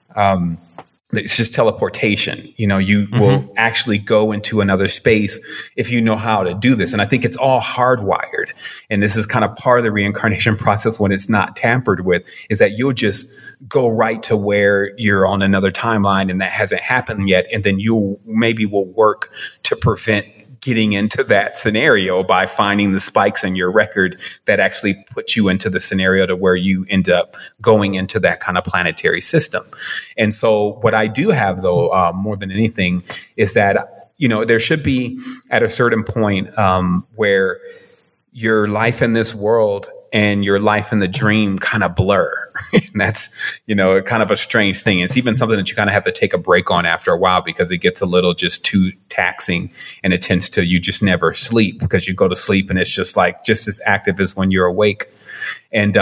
it's just teleportation. You will actually go into another space if you know how to do this. And I think it's all hardwired. And this is kind of part of the reincarnation process when it's not tampered with, is that you'll just go right to where you're on another timeline and that hasn't happened yet. And then you maybe will work to prevent getting into that scenario by finding the spikes in your record that actually put you into the scenario to where you end up going into that kind of planetary system. And so what I do have, though, more than anything, is that, there should be at a certain point where your life in this world and your life in the dream kind of blur. And that's, kind of a strange thing. It's even something that you kind of have to take a break on after a while because it gets a little just too taxing and it tends to, you just never sleep because you go to sleep and it's just as active as when you're awake. And,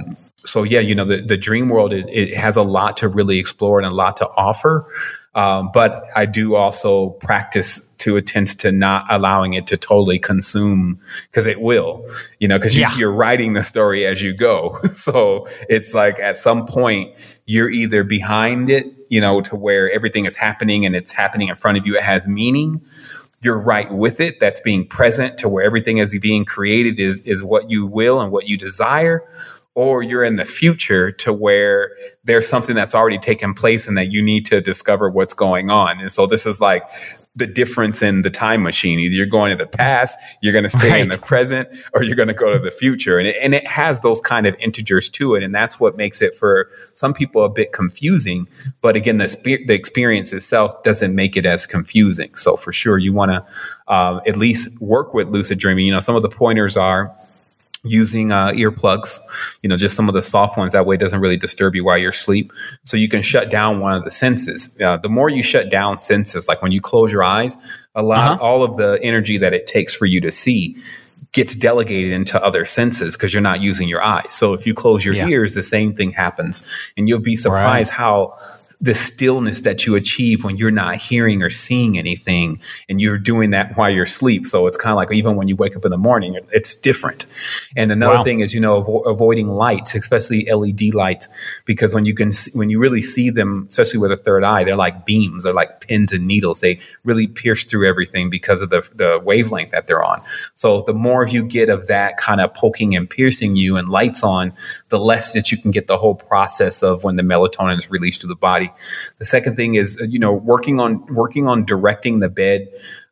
so yeah, the dream world, it has a lot to really explore and a lot to offer. But I do also practice to attend to not allowing it to totally consume, because it will, because you're writing the story as you go. So it's like at some point you're either behind it, to where everything is happening and it's happening in front of you. It has meaning. You're right with it. That's being present to where everything is being created is what you will and what you desire. Or you're in the future to where there's something that's already taken place and that you need to discover what's going on. And so this is like the difference in the time machine. Either you're going to the past, you're going to stay in the present, or you're going to go to the future. And it has those kind of integers to it. And that's what makes it for some people a bit confusing. But again, the experience itself doesn't make it as confusing. So for sure, you want to at least work with lucid dreaming. Some of the pointers are using earplugs, just some of the soft ones. That way it doesn't really disturb you while you're asleep. So you can shut down one of the senses. The more you shut down senses, like when you close your eyes, all of the energy that it takes for you to see gets delegated into other senses because you're not using your eyes. So if you close your ears, the same thing happens. And you'll be surprised how the stillness that you achieve when you're not hearing or seeing anything, and you're doing that while you're asleep. So it's kind of like even when you wake up in the morning, it's different. And another thing is, avoiding lights, especially LED lights, because when you really see them, especially with a third eye, they're like beams, they're like pins and needles. They really pierce through everything because of the wavelength that they're on. So the more you get of that kind of poking and piercing you and lights on, the less that you can get the whole process of when the melatonin is released to the body. The second thing is, working on directing the bed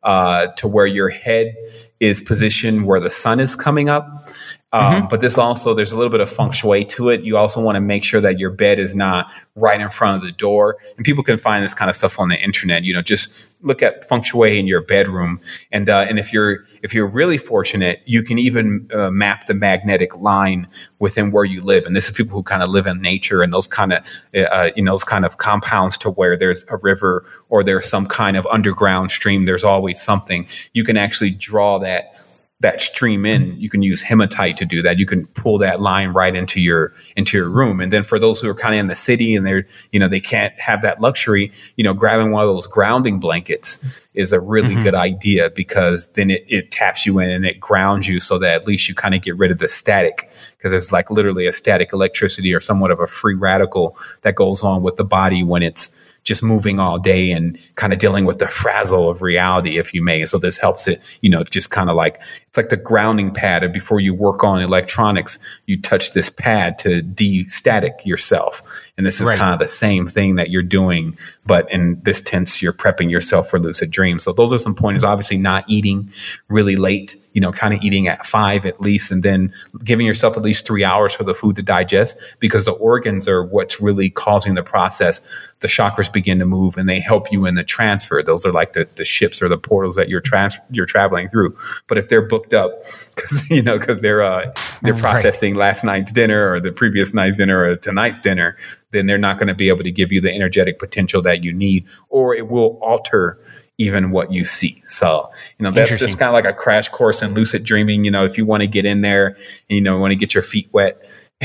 to where your head is positioned where the sun is coming up. But this also, there's a little bit of feng shui to it. You also want to make sure that your bed is not right in front of the door. And people can find this kind of stuff on the internet. Just look at feng shui in your bedroom. And if you're really fortunate, you can even map the magnetic line within where you live. And this is people who kind of live in nature and those kind of those kind of compounds to where there's a river or there's some kind of underground stream. There's always something. You can actually draw that stream in. You can use hematite to do that. You can pull that line right into your room. And then for those who are kind of in the city and they can't have that luxury, grabbing one of those grounding blankets is a really good idea, because then it taps you in and it grounds you so that at least you kind of get rid of the static, because there's like literally a static electricity or somewhat of a free radical that goes on with the body when it's just moving all day and kind of dealing with the frazzle of reality, if you may. So this helps it, just kind of like, it's like the grounding pad. And before you work on electronics, you touch this pad to de-static yourself. And this is kind of the same thing that you're doing, but in this tense, you're prepping yourself for lucid dreams. So those are some pointers. Obviously not eating really late, kind of eating at 5 at least, and then giving yourself at least 3 hours for the food to digest, because the organs are what's really causing the process. The chakras begin to move and they help you in the transfer. Those are like the ships or the portals that you're traveling through. But if they're booked up because they're processing last night's dinner or the previous night's dinner or tonight's dinner, then they're not going to be able to give you the energetic potential that you need, or it will alter even what you see. So, that's just kind of like a crash course in lucid dreaming. If you want to get in there and, want to get your feet wet,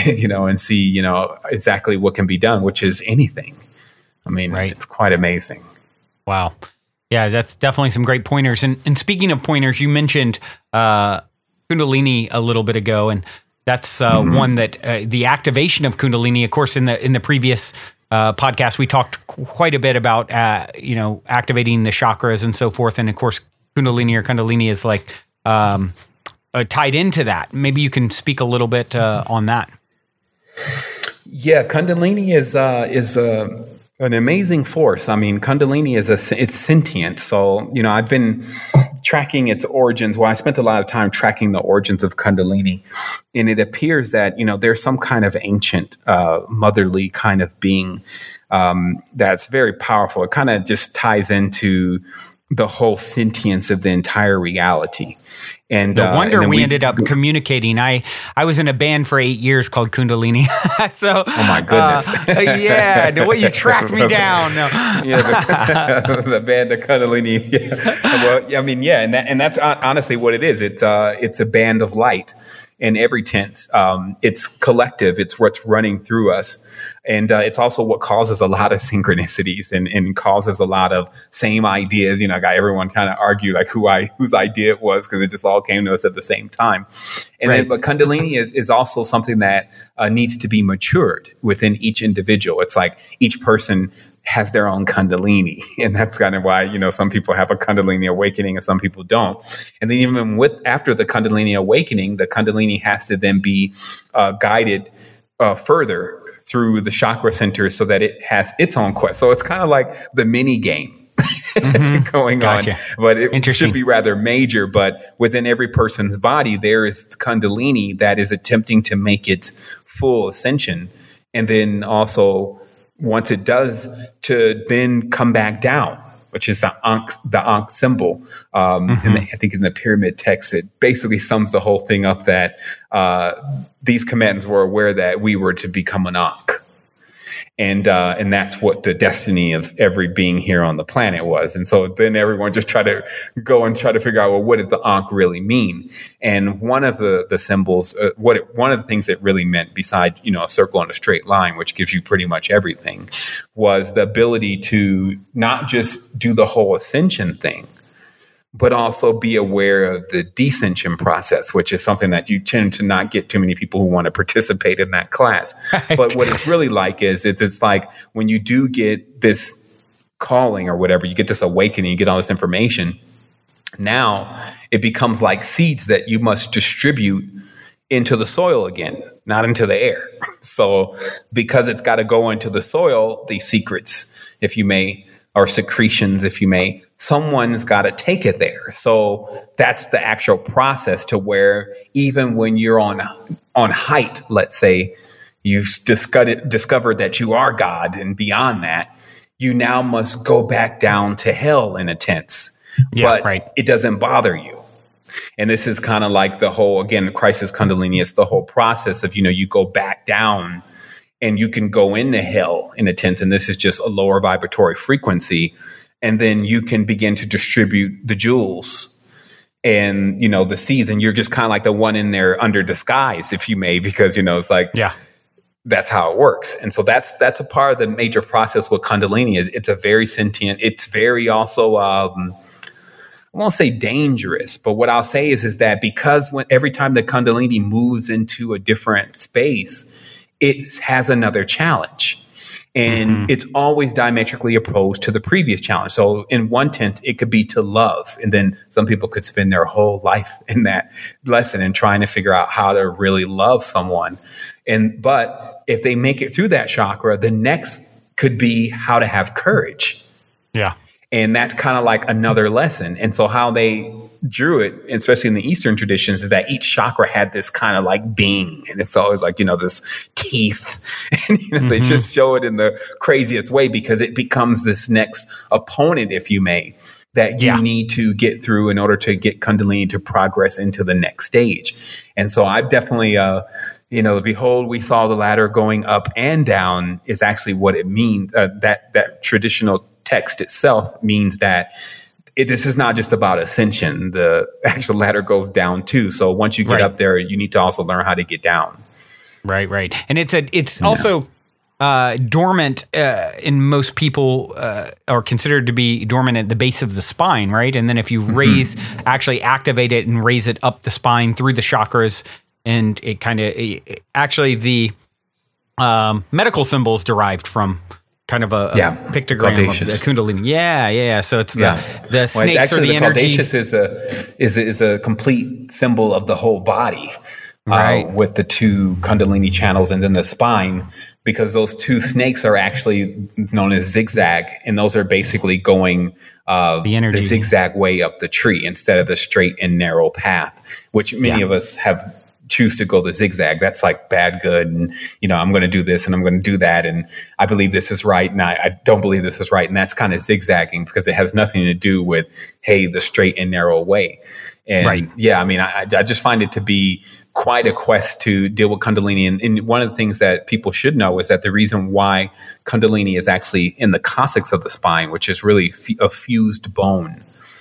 and see, exactly what can be done, which is anything. I mean, it's quite amazing. Wow. Yeah, that's definitely some great pointers. And speaking of pointers, you mentioned Kundalini a little bit ago, and that's one that the activation of Kundalini, of course, in the previous podcast, we talked quite a bit about activating the chakras and so forth, and of course, Kundalini is like tied into that. Maybe you can speak a little bit on that. Yeah, Kundalini is an amazing force. I mean, Kundalini it's sentient. So, I've been tracking its origins. Well, I spent a lot of time tracking the origins of Kundalini, and it appears that, there's some kind of ancient, motherly kind of being, that's very powerful. It kind of just ties into the whole sentience of the entire reality. And no wonder we ended up communicating. I was in a band for 8 years called Kundalini. So, oh my goodness. Yeah, the way you tracked me down. No. Yeah, the band, the Kundalini. Yeah. Well, I mean, yeah, and that's honestly what it is. It's a band of light in every tense. It's collective. It's what's running through us. And it's also what causes a lot of synchronicities and causes a lot of same ideas. Got everyone kind of argue like whose idea it was, because it just all came to us at the same time. And right. then, but Kundalini is also something that needs to be matured within each individual. It's like each person has their own Kundalini. And that's kind of why, some people have a Kundalini awakening and some people don't. And then even after the Kundalini awakening, the Kundalini has to then be guided further through the chakra centers so that it has its own quest. So it's kind of like the mini game going Gotcha. on, but it should be rather major. But within every person's body, there is Kundalini that is attempting to make its full ascension. And then also, once it does, to then come back down, which is the Ankh symbol. I think in the pyramid text, it basically sums the whole thing up that these combatants were aware that we were to become an Ankh. And that's what the destiny of every being here on the planet was. And so then everyone just tried to go and try to figure out, well, what did the Ankh really mean? And one of the symbols, one of the things it really meant, besides, a circle and a straight line, which gives you pretty much everything, was the ability to not just do the whole ascension thing, but also be aware of the descension process, which is something that you tend to not get too many people who want to participate in that class. Right. But what it's really like is it's like when you do get this calling or whatever, you get this awakening, you get all this information. Now it becomes like seeds that you must distribute into the soil again, not into the air. So because it's got to go into the soil, these secrets, if you may, or secretions, if you may, someone's got to take it there. So that's the actual process, to where even when you're on height, let's say you've discovered that you are God, and beyond that, you now must go back down to hell in a tense. Yeah, but right. It doesn't bother you. And this is kind of like the whole, again, Crisis Kundalini, it's the whole process of, you go back down and you can go into hell in a tense, and this is just a lower vibratory frequency. And then you can begin to distribute the jewels and, the seeds, and you're just kind of like the one in there under disguise, if you may, because, it's like, yeah, that's how it works. And so that's a part of the major process with Kundalini. Is it's a very sentient, it's very also, I won't say dangerous, but what I'll say is that because every time the Kundalini moves into a different space, it has another challenge, and it's always diametrically opposed to the previous challenge. So in one tense, it could be to love. And then some people could spend their whole life in that lesson and trying to figure out how to really love someone. But if they make it through that chakra, the next could be how to have courage. Yeah. And that's kind of like another lesson. And so how they drew it, especially in the Eastern traditions, is that each chakra had this kind of like being. And it's always like, this teeth. And they just show it in the craziest way, because it becomes this next opponent, if you may, that you need to get through in order to get Kundalini to progress into the next stage. And so I've definitely, behold, we saw the ladder going up and down is actually what it means. That traditional text itself means that this is not just about ascension. The actual ladder goes down too. So once you get up there, you need to also learn how to get down. Right. And it's also dormant in most people are considered to be dormant at the base of the spine, right? And then if you actually activate it and raise it up the spine through the chakras, and it kind of actually the medical symbols derived from kind of a pictogram Caduceus. of the Kundalini. Yeah. So it's the snakes or the energy. Caduceus is a complete symbol of the whole body. Right. With the two Kundalini channels and then the spine, because those two snakes are actually known as zigzag, and those are basically going the zigzag way up the tree instead of the straight and narrow path, which many of us choose to go the zigzag. That's like bad, good, and I'm going to do this and I'm going to do that, and I believe this is right and I don't believe this is right, and that's kind of zigzagging because it has nothing to do with the straight and narrow way. And I just find it to be quite a quest to deal with Kundalini. And one of the things that people should know is that the reason why Kundalini is actually in the coccyx of the spine, which is really a fused bone,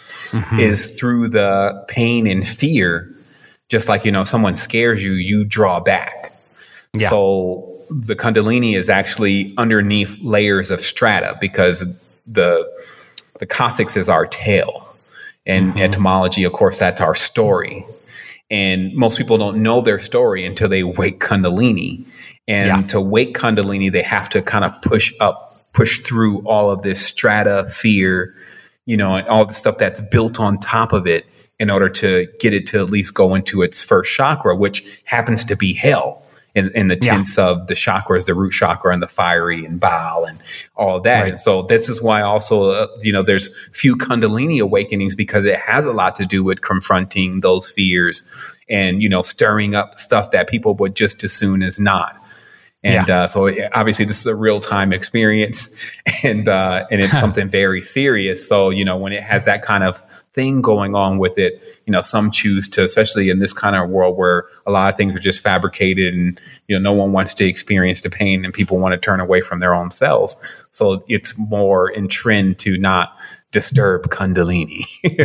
is through the pain and fear. Just like, if someone scares you, you draw back. Yeah. So the Kundalini is actually underneath layers of strata because the coccyx is our tail. And etymology, of course, that's our story. And most people don't know their story until they wake Kundalini. And to wake Kundalini, they have to kind of push through all of this strata, fear, and all the stuff that's built on top of it in order to get it to at least go into its first chakra, which happens to be hell in the tense of the chakras, the root chakra and the fiery and Baal and all that. Right. And so this is why also, there's few Kundalini awakenings, because it has a lot to do with confronting those fears and, stirring up stuff that people would just as soon as not. And so obviously this is a real time experience and it's something very serious. So, when it has that kind of thing going on with it, some choose to, especially in this kind of world where a lot of things are just fabricated and, no one wants to experience the pain and people want to turn away from their own selves. So it's more in trend to not disturb Kundalini.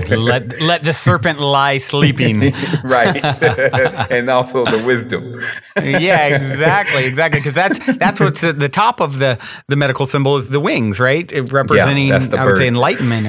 let the serpent lie sleeping. Right. And also the wisdom. Yeah, exactly. Because that's what's at the top of the medical symbol is the wings, right? Representing, I would say, enlightenment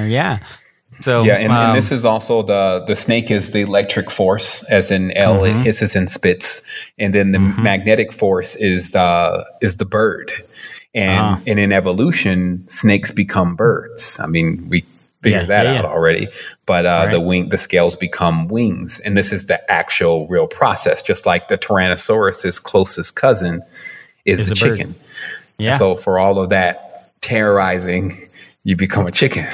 So and this is also the snake is the electric force, as in L, it hisses and spits, and then the magnetic force is the bird, and in evolution, snakes become birds. I mean, we figured that out already, but the scales become wings, and this is the actual real process. Just like the Tyrannosaurus's closest cousin is the chicken. Bird. Yeah. So for all of that terrorizing, you become a chicken.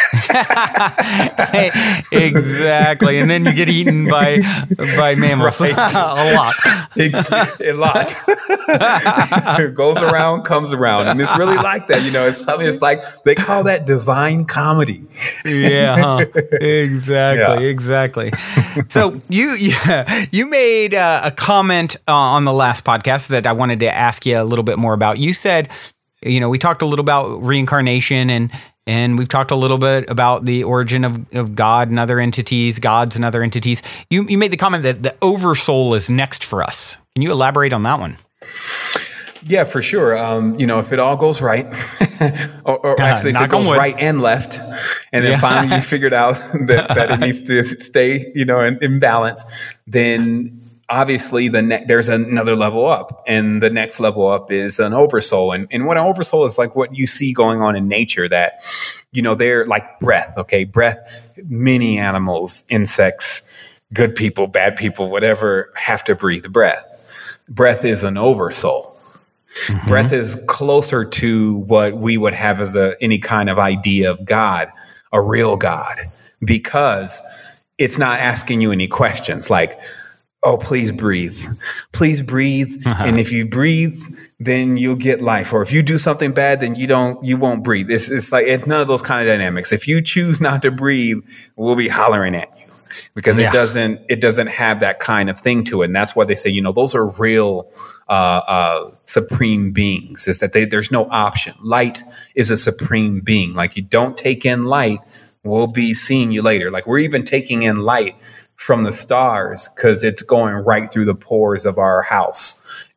Exactly. And then you get eaten by mammals. Right. A lot. A lot. It goes around, comes around. And it's really like that. It's like they call that divine comedy. Yeah. Exactly. So you made a comment on the last podcast that I wanted to ask you a little bit more about. You said, we talked a little about reincarnation and we've talked a little bit about the origin of God and other entities, gods and other entities. You made the comment that the oversoul is next for us. Can you elaborate on that one? Yeah, for sure. If it all goes right, or actually if it goes right and left, and then finally you figured out that it needs to stay, in balance, then obviously there's another level up, and the next level up is an oversoul. And what an oversoul is, like what you see going on in nature, that, they're like breath. Okay. Breath, many animals, insects, good people, bad people, whatever, have to breathe breath. Breath is an oversoul. Breath is closer to what we would have as any kind of idea of God, a real God, because it's not asking you any questions like, oh, please breathe. Please breathe. And if you breathe, then you'll get life. Or if you do something bad, then you won't breathe. It's none of those kind of dynamics. If you choose not to breathe, we'll be hollering at you, because it doesn't have that kind of thing to it. And that's why they say, those are real supreme beings, is that there's no option. Light is a supreme being. Like, you don't take in light, we'll be seeing you later. Like, we're even taking in light from the stars because it's going right through the pores of our house.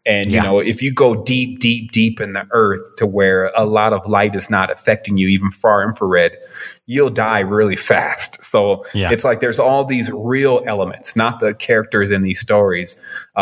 And, if you go deep, deep, deep in the earth to where a lot of light is not affecting you, even far infrared, you'll die really fast. So it's like there's all these real elements, not the characters in these stories,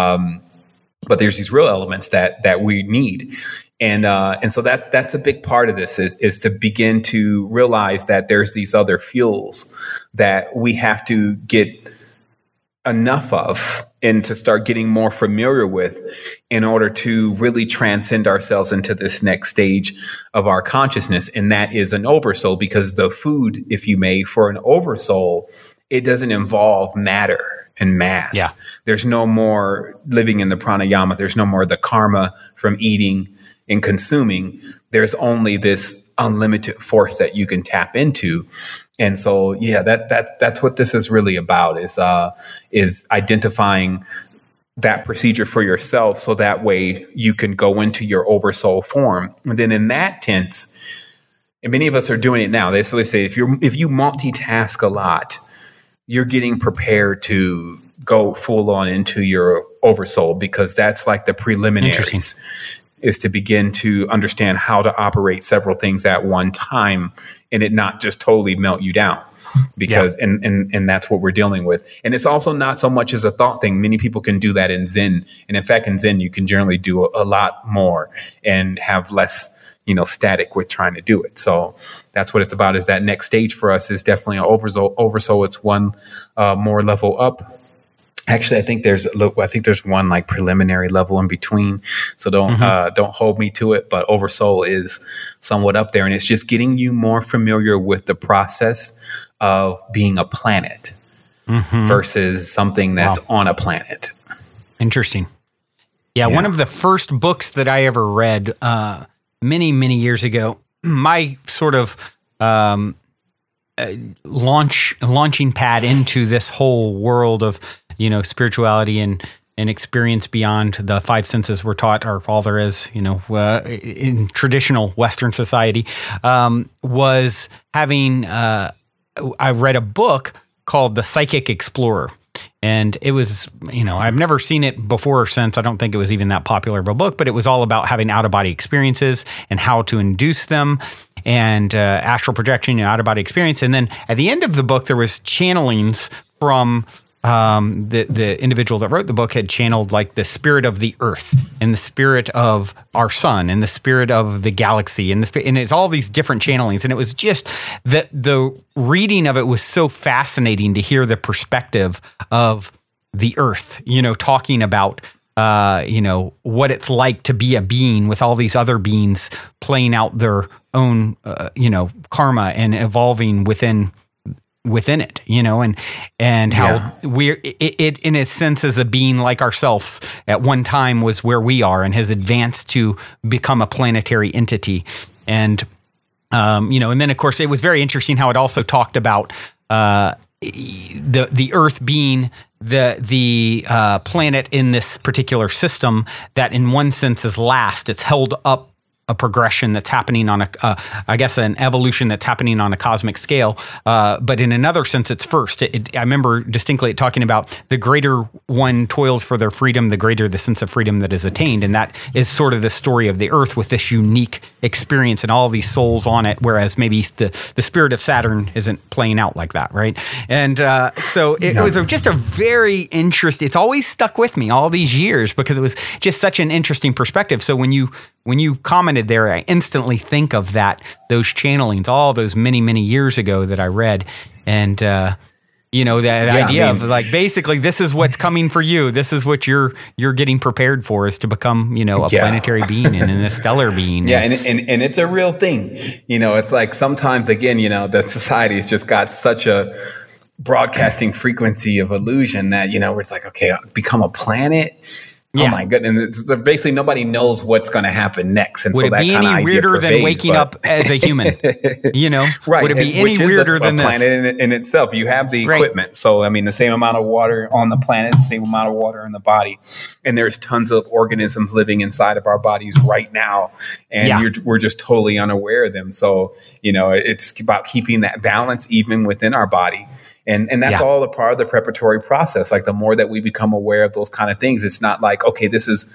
but there's these real elements that we need. And so that's a big part of this is to begin to realize that there's these other fuels that we have to get enough of and to start getting more familiar with in order to really transcend ourselves into this next stage of our consciousness. And that is an oversoul, because the food, if you may, for an oversoul, it doesn't involve matter and mass. Yeah. There's no more living in the pranayama. There's no more the karma from eating and consuming. There's only this unlimited force that you can tap into. And so, that's what this is really about, is identifying that procedure for yourself, so that way you can go into your oversoul form. And then in that tense, and many of us are doing it now. They say if you multitask a lot, you're getting prepared to go full on into your oversoul, because that's like the preliminaries, is to begin to understand how to operate several things at one time and it not just totally melt you down. Because and that's what we're dealing with. And it's also not so much as a thought thing. Many people can do that in Zen. And in fact, in Zen, you can generally do a lot more and have less, static with trying to do it. So that's what it's about, is that next stage for us is definitely an oversoul. It's one more level up. Actually, I think there's one like preliminary level in between. So don't hold me to it. But oversoul is somewhat up there, and it's just getting you more familiar with the process of being a planet versus something that's on a planet. Interesting. Yeah, one of the first books that I ever read many, many years ago, my sort of launching pad into this whole world of spirituality and experience beyond the five senses we're taught, or all there is, in traditional Western society, was having, I read a book called The Psychic Explorer. And it was, I've never seen it before or since. I don't think it was even that popular of a book, but it was all about having out-of-body experiences and how to induce them, and astral projection and out-of-body experience. And then at the end of the book, there was channelings from the individual that wrote the book had channeled like the spirit of the earth and the spirit of our sun and the spirit of the galaxy and it's all these different channelings. And it was just the reading of it was so fascinating to hear the perspective of the earth, talking about, what it's like to be a being with all these other beings playing out their own, karma and evolving within it, and how it in a sense as a being like ourselves at one time was where we are and has advanced to become a planetary entity. And, and then of course it was very interesting how it also talked about, the Earth being the planet in this particular system that in one sense is last. It's held up a progression that's happening on an evolution that's happening on a cosmic scale. But in another sense, it's first. I remember distinctly talking about the greater one toils for their freedom, the greater the sense of freedom that is attained. And that is sort of the story of the Earth with this unique experience and all these souls on it, whereas maybe the spirit of Saturn isn't playing out like that, right? And so it was just a very interesting, it's always stuck with me all these years because it was just such an interesting perspective. So when you commented there, I instantly think of those channelings, all those many, many years ago that I read. And, that idea of like, basically this is what's coming for you. This is what you're getting prepared for, is to become, a planetary being and a stellar being. Yeah. And it's a real thing. It's like sometimes again, the society has just got such a broadcasting frequency of illusion that, where it's like, okay, become a planet. Yeah. Oh my goodness! Basically, nobody knows what's going to happen next, and would it be any weirder than waking up as a human? Right? Would it be any weirder than a planet in itself? You have the equipment, so the same amount of water on the planet, the same amount of water in the body, and there's tons of organisms living inside of our bodies right now, and we're just totally unaware of them. So it's about keeping that balance even within our body. And that's all a part of the preparatory process. Like the more that we become aware of those kind of things, it's not like, okay, this is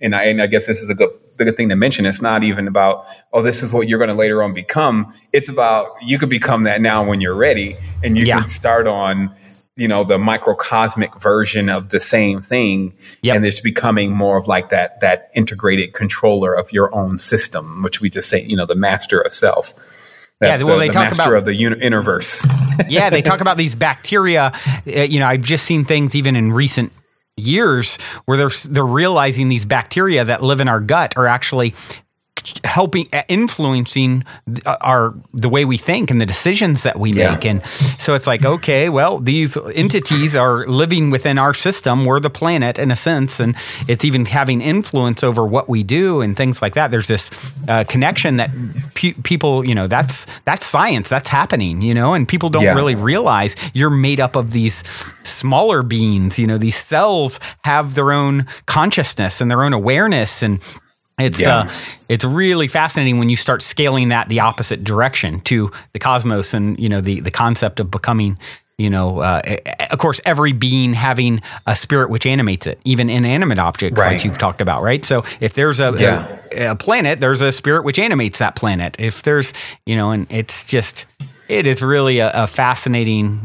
And I guess this is a good thing to mention. It's not even about, oh, this is what you're going to later on become. It's about, you could become that now when you're ready, and you can start on, the microcosmic version of the same thing. And it's becoming more of like that integrated controller of your own system, which we just say, the master of self. That's they talk master about of the universe. They talk about these bacteria. I've just seen things even in recent years where they're realizing these bacteria that live in our gut are actually influencing the way we think and the decisions that we make. And so it's like, okay, well, these entities are living within our system. We're the planet in a sense, and it's even having influence over what we do and things like that. There's this connection that people, that's science, that's happening, and people don't really realize you're made up of these smaller beings. These cells have their own consciousness and their own awareness, and it's really fascinating when you start scaling that the opposite direction to the cosmos and, the concept of becoming, of course, every being having a spirit which animates it, even inanimate objects like you've talked about, right? So if there's a planet, there's a spirit which animates that planet. If there's, and it is really a fascinating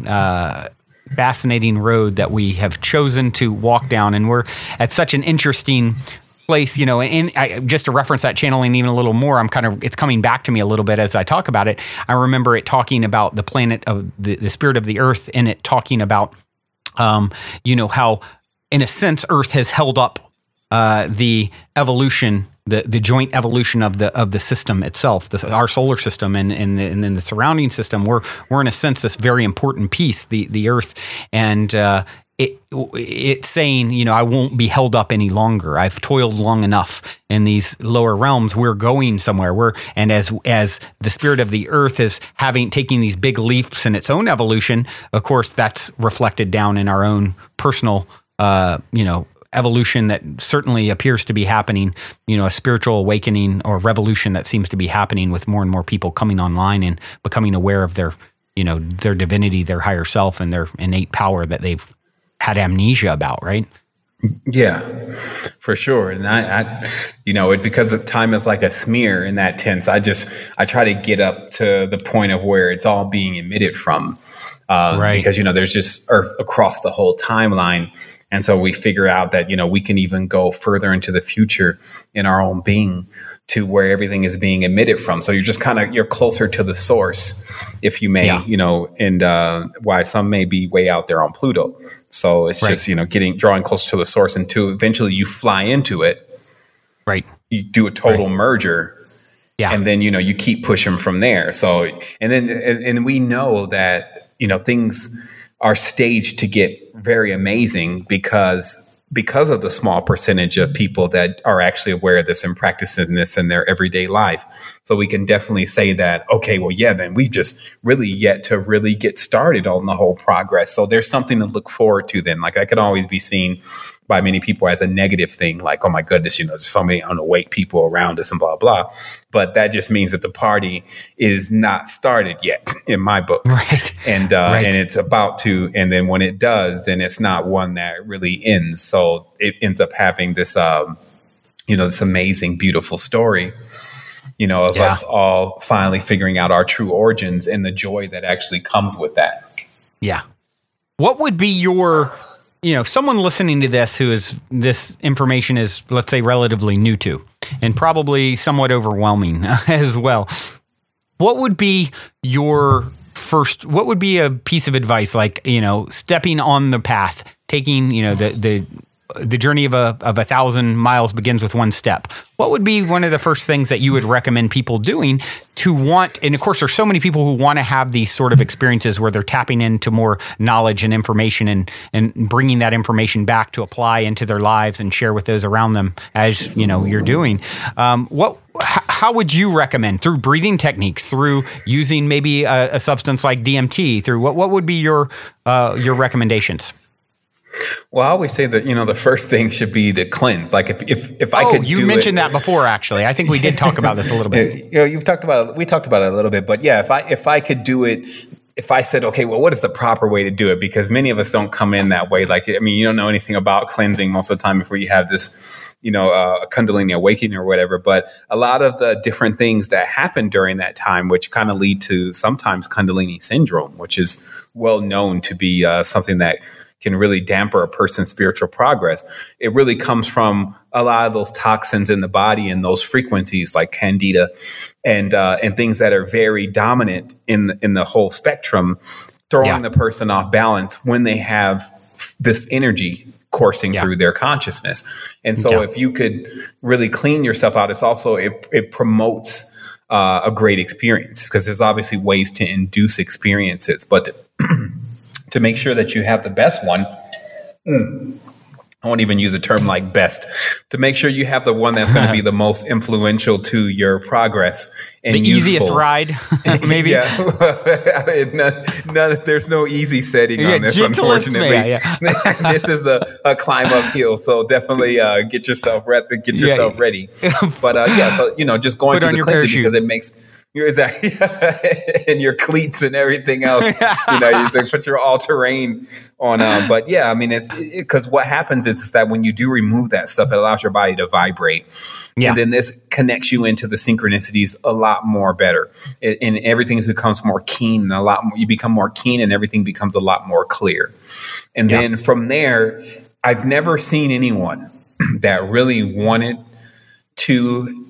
road that we have chosen to walk down. And we're at such an interesting place, and just to reference that channeling even a little more, it's coming back to me a little bit as I talk about it. I remember it talking about the planet of the spirit of the earth, and it talking about, how in a sense, Earth has held up the evolution, the joint evolution of the system itself, our solar system, and then the surrounding system. We're in a sense this very important piece, the Earth, and it's saying, I won't be held up any longer. I've toiled long enough in these lower realms. We're going somewhere. And as the spirit of the earth is taking these big leaps in its own evolution, of course, that's reflected down in our own personal, evolution that certainly appears to be happening, a spiritual awakening or revolution that seems to be happening with more and more people coming online and becoming aware of their divinity, their higher self, and their innate power that they've had amnesia about, right? Yeah, for sure. And because the time is like a smear in that tense, I try to get up to the point of where it's all being emitted from, because, there's just Earth across the whole timeline. And so we figure out that, we can even go further into the future in our own being to where everything is being emitted from. So you're just you're closer to the source, if you may, and why some may be way out there on Pluto. So it's just, drawing closer to the source until eventually you fly into it. Right. You do a total merger. Yeah. And then, you keep pushing from there. So, and we know that, things are staged to get very amazing because of the small percentage of people that are actually aware of this and practicing this in their everyday life. So we can definitely say that, okay, well, then we just really yet to really get started on the whole progress. So there's something to look forward to then. Like that could always be seen by many people as a negative thing, like, oh my goodness, there's so many unawake people around us and blah, blah. But that just means that the party is not started yet in my book. Right. And it's about to, and then when it does, then it's not one that really ends. So it ends up having this, this amazing, beautiful story, of us all finally figuring out our true origins and the joy that actually comes with that. Yeah. What would be your, someone listening to this information is, let's say, relatively new to, and probably somewhat overwhelming as well. What would be what would be a piece of advice, like, stepping on the path, taking, the journey of 1,000 miles begins with one step. What would be one of the first things that you would recommend people doing to want, and of course there's so many people who want to have these sort of experiences where they're tapping into more knowledge and information and bringing that information back to apply into their lives and share with those around them, as you're doing. How would you recommend, through breathing techniques, through using maybe a substance like DMT, through what would be your recommendations? Well, I always say that, the first thing should be to cleanse. Like if I could you mentioned that before, actually. I think we did talk about this a little bit. We talked about it a little bit, but yeah, if I could do it, if I said, okay, well, what is the proper way to do it? Because many of us don't come in that way. Like, you don't know anything about cleansing most of the time before you have this, a Kundalini awakening or whatever. But a lot of the different things that happen during that time, which kind of lead to sometimes Kundalini syndrome, which is well known to be something that can really damper a person's spiritual progress. It really comes from a lot of those toxins in the body and those frequencies like Candida and things that are very dominant in the whole spectrum, throwing the person off balance when they have this energy coursing through their consciousness. And so if you could really clean yourself out, it's also, it promotes a great experience, because there's obviously ways to induce experiences, but to make sure that you have the best one, I won't even use a term like best, to make sure you have the one that's going to be the most influential to your progress and the useful. Easiest ride, maybe. There's no easy setting on this, unfortunately. This is a climb uphill, so definitely get yourself ready. But so just going through the cleansing, because it makes. Exactly. And your cleats and everything else, you put your all-terrain on. But yeah, I mean, it's because what happens is that when you do remove that stuff, it allows your body to vibrate. Yeah. And then this connects you into the synchronicities a lot more better. And everything becomes more keen, you become more keen, and everything becomes a lot more clear. And then from there, I've never seen anyone that really wanted to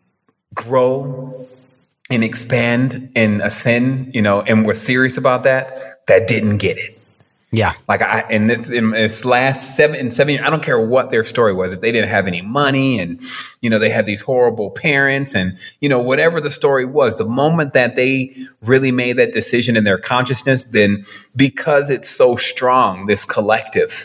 grow and expand and ascend, and we're serious about that didn't get it. Yeah. Like in its last 7 years, I don't care what their story was. If they didn't have any money and, they had these horrible parents and, whatever the story was, the moment that they really made that decision in their consciousness, then because it's so strong, this collective,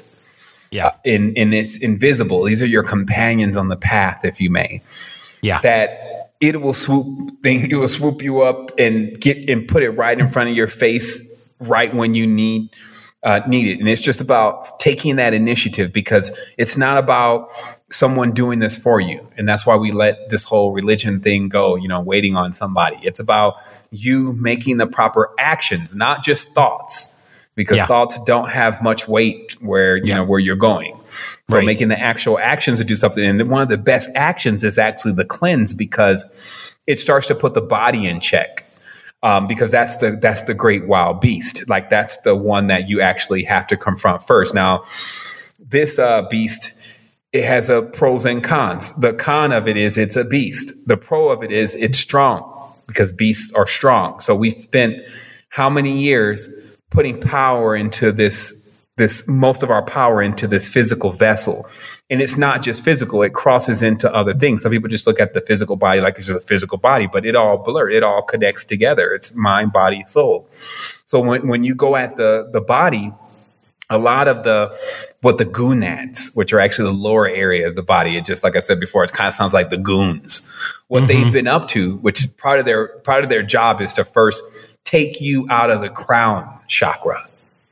and it's invisible. These are your companions on the path, if you may. Yeah. That it will swoop you up and put it right in front of your face right when you need it. And it's just about taking that initiative, because it's not about someone doing this for you. And that's why we let this whole religion thing go, waiting on somebody. It's about you making the proper actions, not just thoughts, because thoughts don't have much weight where you're going. So making the actual actions to do something. And one of the best actions is actually the cleanse, because it starts to put the body in check. Because that's the great wild beast. Like, that's the one that you actually have to confront first. Now, this beast, it has a pros and cons. The con of it is it's a beast. The pro of it is it's strong, because beasts are strong. So we've spent how many years putting power into this most of our power into this physical vessel. And it's not just physical, it crosses into other things. Some people just look at the physical body like it's just a physical body, but it all blurs, it all connects together. It's mind, body, soul. So when you go at the body, a lot of the gonads, which are actually the lower area of the body, it just, like I said before, it kind of sounds like the goons. What they've been up to, which is part of their job, is to first take you out of the crown chakra.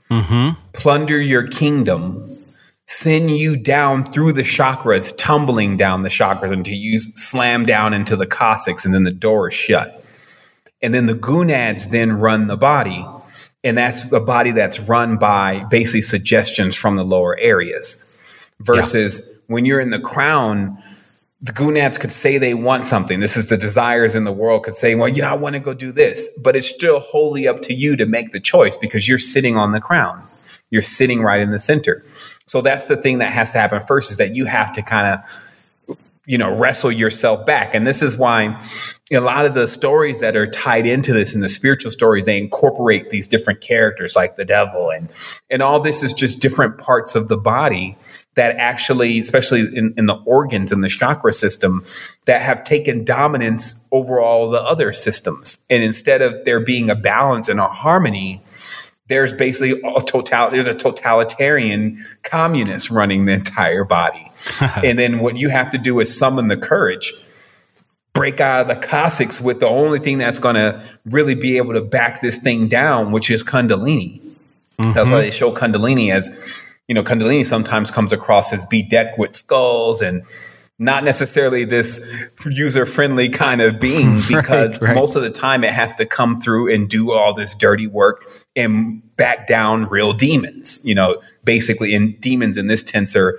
Plunder your kingdom, send you down through the chakras, tumbling down the chakras until you slam down into the coccyx, and then the door is shut. And then the gonads then run the body. And that's a body that's run by basically suggestions from the lower areas. Versus when you're in the crown, the gonads could say they want something. This is the desires in the world could say, well, I want to go do this. But it's still wholly up to you to make the choice, because you're sitting on the crown. You're sitting right in the center. So that's the thing that has to happen first, is that you have to kind of, wrestle yourself back. And this is why a lot of the stories that are tied into this, and the spiritual stories, they incorporate these different characters like the devil. And all this is just different parts of the body that actually, especially in the organs and the chakra system, that have taken dominance over all the other systems. And instead of there being a balance and a harmony, there's basically there's a totalitarian communist running the entire body. And then what you have to do is summon the courage, break out of the coccyx with the only thing that's going to really be able to back this thing down, which is Kundalini. That's why they show Kundalini as, Kundalini sometimes comes across as bedecked with skulls and not necessarily this user-friendly kind of being, because most of the time it has to come through and do all this dirty work and back down real demons, basically. And demons in this tense are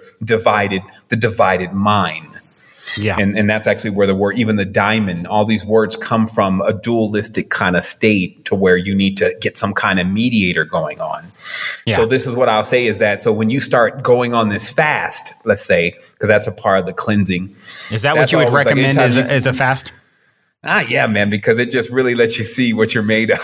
the divided mind. Yeah. And that's actually where the word, even the diamond, all these words come from a dualistic kind of state to where you need to get some kind of mediator going on. Yeah. So this is what I'll say is that, so when you start going on this fast, let's say, because that's a part of the cleansing. Is that what you would recommend as a fast? Yeah, man, because it just really lets you see what you're made of.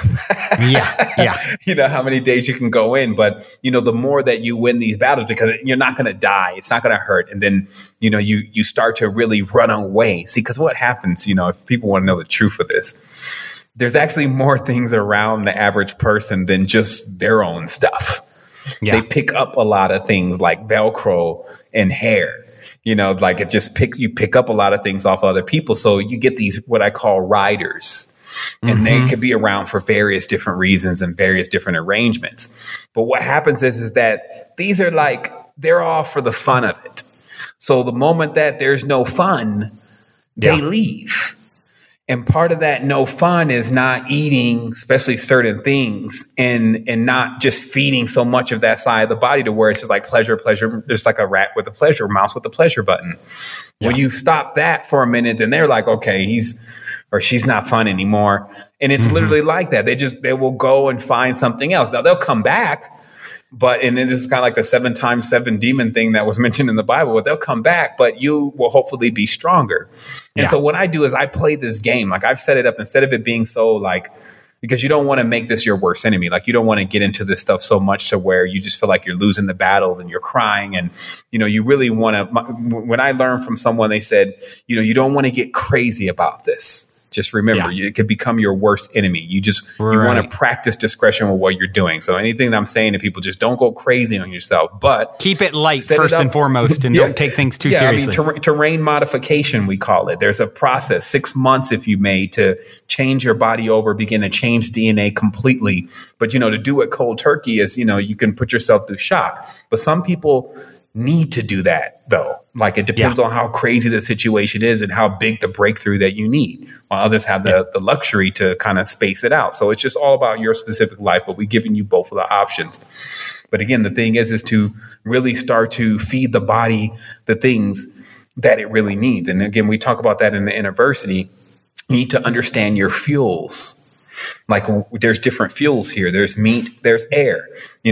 Yeah. How many days you can go in. But, the more that you win these battles, because you're not going to die, it's not going to hurt. And then, you start to really run away. See, because what happens, if people want to know the truth of this, there's actually more things around the average person than just their own stuff. Yeah. They pick up a lot of things like Velcro and hair. Like you pick up a lot of things off other people. So you get these, what I call riders, and they could be around for various different reasons and various different arrangements. But what happens is that these are like, they're all for the fun of it. So the moment that there's no fun, they leave. And part of that no fun is not eating, especially certain things, and not just feeding so much of that side of the body to where it's just like pleasure, just like a rat with a pleasure, mouse with the pleasure button. Yeah. When you stop that for a minute, then they're like, okay, he's or she's not fun anymore. And it's literally like that. They will go and find something else. Now they'll come back. And this is kind of like the 7x7 demon thing that was mentioned in the Bible. But they'll come back, but you will hopefully be stronger. And so what I do is I play this game. Like I've set it up instead of it being so like, because you don't want to make this your worst enemy. Like you don't want to get into this stuff so much to where you just feel like you're losing the battles and you're crying. And, you really want to, when I learned from someone, they said, you don't want to get crazy about this. Just remember, it could become your worst enemy. You want to practice discretion with what you're doing. So anything that I'm saying to people, just don't go crazy on yourself, but keep it light first and foremost, and don't take things too seriously. I mean, terrain modification, we call it. There's a process, 6 months if you may, to change your body over, begin to change DNA completely. But, to do it cold turkey is, you can put yourself through shock. But some people need to do that, though. Like it depends on how crazy the situation is and how big the breakthrough that you need, while others have the luxury to kind of space it out. So it's just all about your specific life, but we're giving you both of the options. But again, the thing is to really start to feed the body the things that it really needs. And again, we talk about that in the university. You need to understand your fuels. Like there's different fuels here. There's meat, there's air,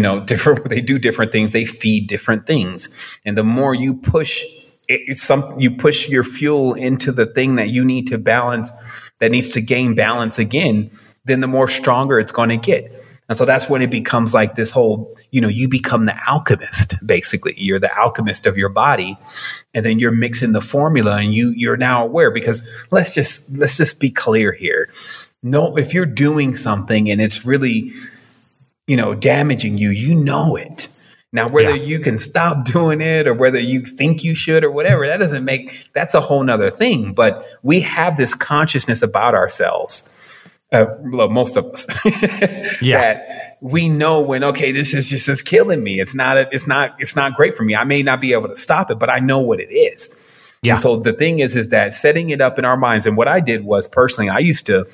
they do different things. They feed different things. And the more you push you push your fuel into the thing that you need to balance, that needs to gain balance again, then the more stronger it's going to get. And so that's when it becomes like this whole, you become the alchemist, basically. You're the alchemist of your body. And then you're mixing the formula and you're now aware, because let's just be clear here. No, if you're doing something and it's really, damaging you, it. Now, whether you can stop doing it or whether you think you should or whatever, that's a whole nother thing. But we have this consciousness about ourselves, most of us, that we know when, okay, this is killing me. It's not great for me. I may not be able to stop it, but I know what it is. Yeah. And so the thing is that setting it up in our minds, and what I did was personally, I used to,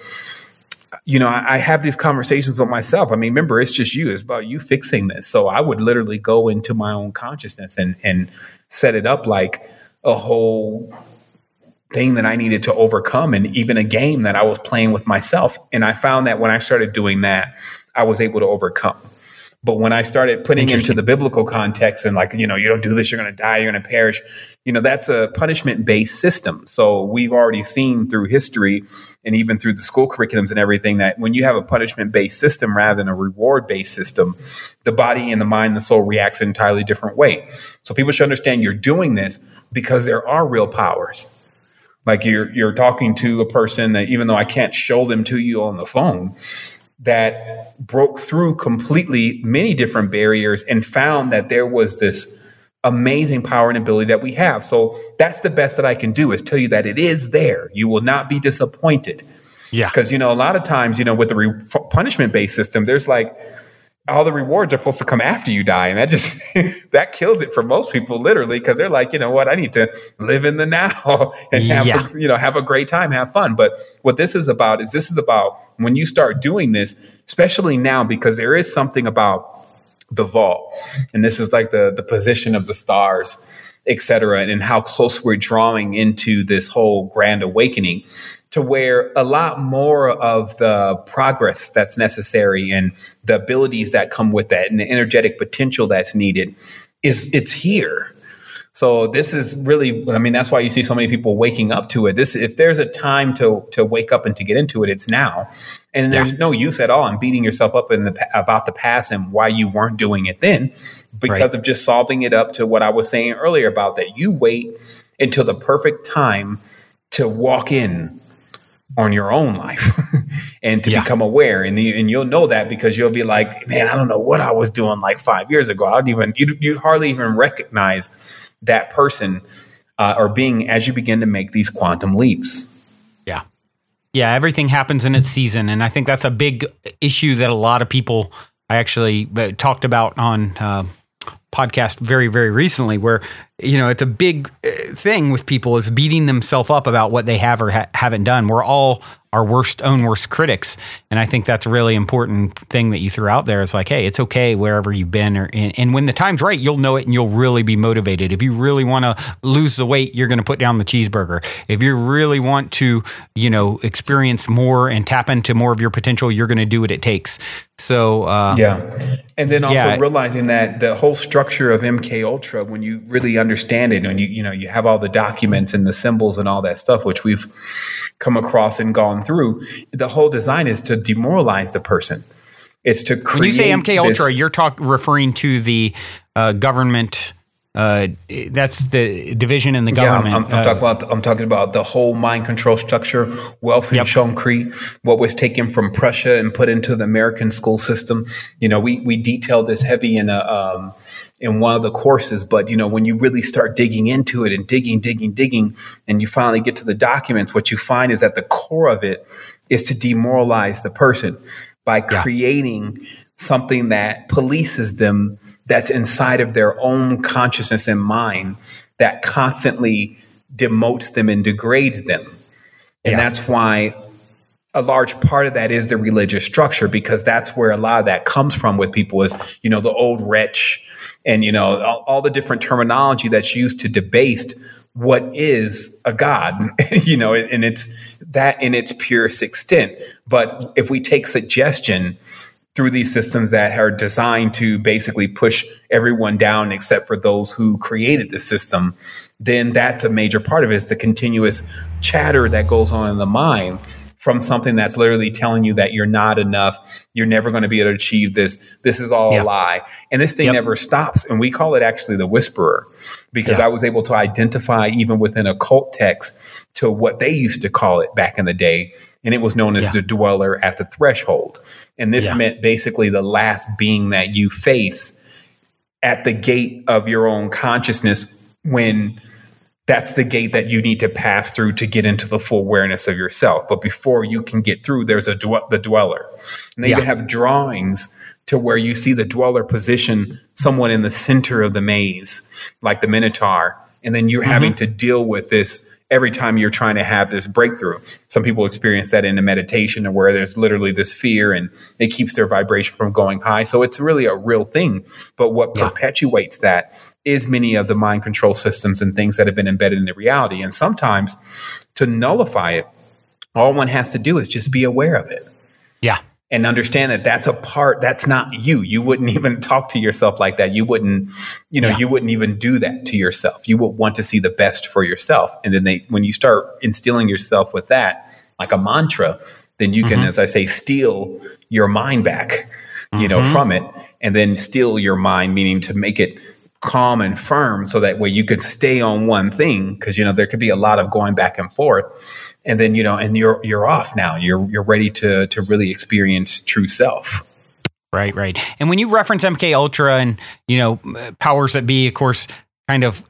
I have these conversations with myself. I mean, remember, it's just you. It's about you fixing this. So I would literally go into my own consciousness and set it up like a whole thing that I needed to overcome, and even a game that I was playing with myself. And I found that when I started doing that, I was able to overcome. But when I started putting into the biblical context and like, you don't do this, you're going to die, you're going to perish, that's a punishment-based system. So we've already seen through history and even through the school curriculums and everything that when you have a punishment-based system rather than a reward-based system, the body and the mind and the soul reacts an entirely different way. So people should understand you're doing this because there are real powers. Like you're talking to a person that, even though I can't show them to you on the phone, that broke through completely many different barriers and found that there was this amazing power and ability that we have. So that's the best that I can do, is tell you that it is there. You will not be disappointed. Yeah. Because, a lot of times, with the punishment-based system, there's like, all the rewards are supposed to come after you die. And that just, that kills it for most people, literally, because they're like, you know what, I need to live in the now and have, have a great time, have fun. But what this is about when you start doing this, especially now, because there is something about the vault, and this is like the position of the stars, et cetera, and how close we're drawing into this whole grand awakening, to where a lot more of the progress that's necessary and the abilities that come with that and the energetic potential that's needed it's here. So this is really, I mean, that's why you see so many people waking up to it. If there's a time to wake up and to get into it, it's now. And there's no use at all in beating yourself up about the past and why you weren't doing it then, because of just solving it up to what I was saying earlier about that. You wait until the perfect time to walk in on your own life and to become aware. And you'll know that because you'll be like, man, I don't know what I was doing like 5 years ago. You'd hardly even recognize that person or being as you begin to make these quantum leaps. Yeah. Yeah. Everything happens in its season. And I think that's a big issue that a lot of people, I actually talked about on podcast very, very recently, where, it's a big thing with people is beating themselves up about what they have or haven't done. We're all our worst critics. And I think that's a really important thing that you threw out there. It's like, hey, it's okay wherever you've been. And when the time's right, you'll know it and you'll really be motivated. If you really want to lose the weight, you're going to put down the cheeseburger. If you really want to, experience more and tap into more of your potential, you're going to do what it takes. So, And then also realizing that the whole structure of MK Ultra, when you really understand it, and you have all the documents and the symbols and all that stuff, which we've come across and gone through, the whole design is to demoralize the person. It's to create. When you say MK Ultra, you're referring to the government. That's the division in the government. I'm talking about the whole mind control structure, Welfenschaunkrieg, what was taken from Prussia and put into the American school system. We detailed this heavy in one of the courses, but when you really start digging into it and digging, and you finally get to the documents, what you find is that the core of it is to demoralize the person by creating something that polices them, that's inside of their own consciousness and mind, that constantly demotes them and degrades them. And that's why a large part of that is the religious structure, because that's where a lot of that comes from with people is, the old wretch and, all the different terminology that's used to debase what is a God, and it's that in its purest extent. But if we take suggestion through these systems that are designed to basically push everyone down except for those who created the system, then that's a major part of it, is the continuous chatter that goes on in the mind from something that's literally telling you that you're not enough, you're never going to be able to achieve this is all a lie. And this thing never stops. And we call it actually the whisperer, because I was able to identify even within occult text to what they used to call it back in the day. And it was known as the dweller at the threshold. And this meant basically the last being that you face at the gate of your own consciousness, when that's the gate that you need to pass through to get into the full awareness of yourself. But before you can get through, there's the dweller. And they even have drawings to where you see the dweller position someone in the center of the maze, like the Minotaur. And then you're having to deal with this every time you're trying to have this breakthrough. Some people experience that in a meditation, where there's literally this fear and it keeps their vibration from going high. So it's really a real thing. But what perpetuates that is many of the mind control systems and things that have been embedded in the reality. And sometimes to nullify it, all one has to do is just be aware of it. Yeah. And understand that that's a part, that's not you. You wouldn't even talk to yourself like that. You wouldn't, you wouldn't even do that to yourself. You would want to see the best for yourself. And then when you start instilling yourself with that, like a mantra, then you can, as I say, steal your mind back, from it, and then steal your mind, meaning to make it calm and firm, so that way you could stay on one thing, because there could be a lot of going back and forth, and then and you're off now. You're ready to really experience true self. Right. And when you reference MK Ultra and powers that be, of course, kind of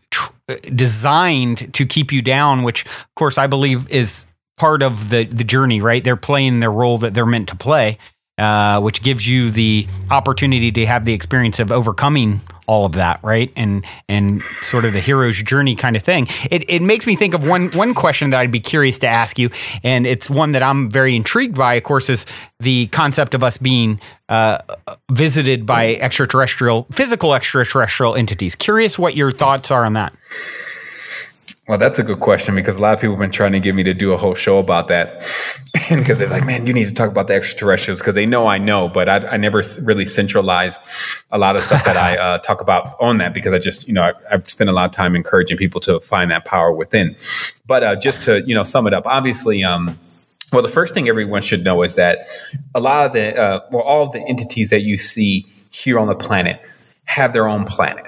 designed to keep you down, which of course I believe is part of the journey. Right, they're playing their role that they're meant to play. which gives you the opportunity to have the experience of overcoming all of that, right? And sort of the hero's journey kind of thing. It makes me think of one question that I'd be curious to ask you, and it's one that I'm very intrigued by, of course, is the concept of us being visited by physical extraterrestrial entities. Curious what your thoughts are on that. Well, that's a good question, because a lot of people have been trying to get me to do a whole show about that. And because they're like, man, you need to talk about the extraterrestrials, because they know I know, but I never really centralize a lot of stuff that I talk about on that, because I just, I've spent a lot of time encouraging people to find that power within. But just to, sum it up, obviously, well, the first thing everyone should know is that a lot of the, all of the entities that you see here on the planet have their own planet.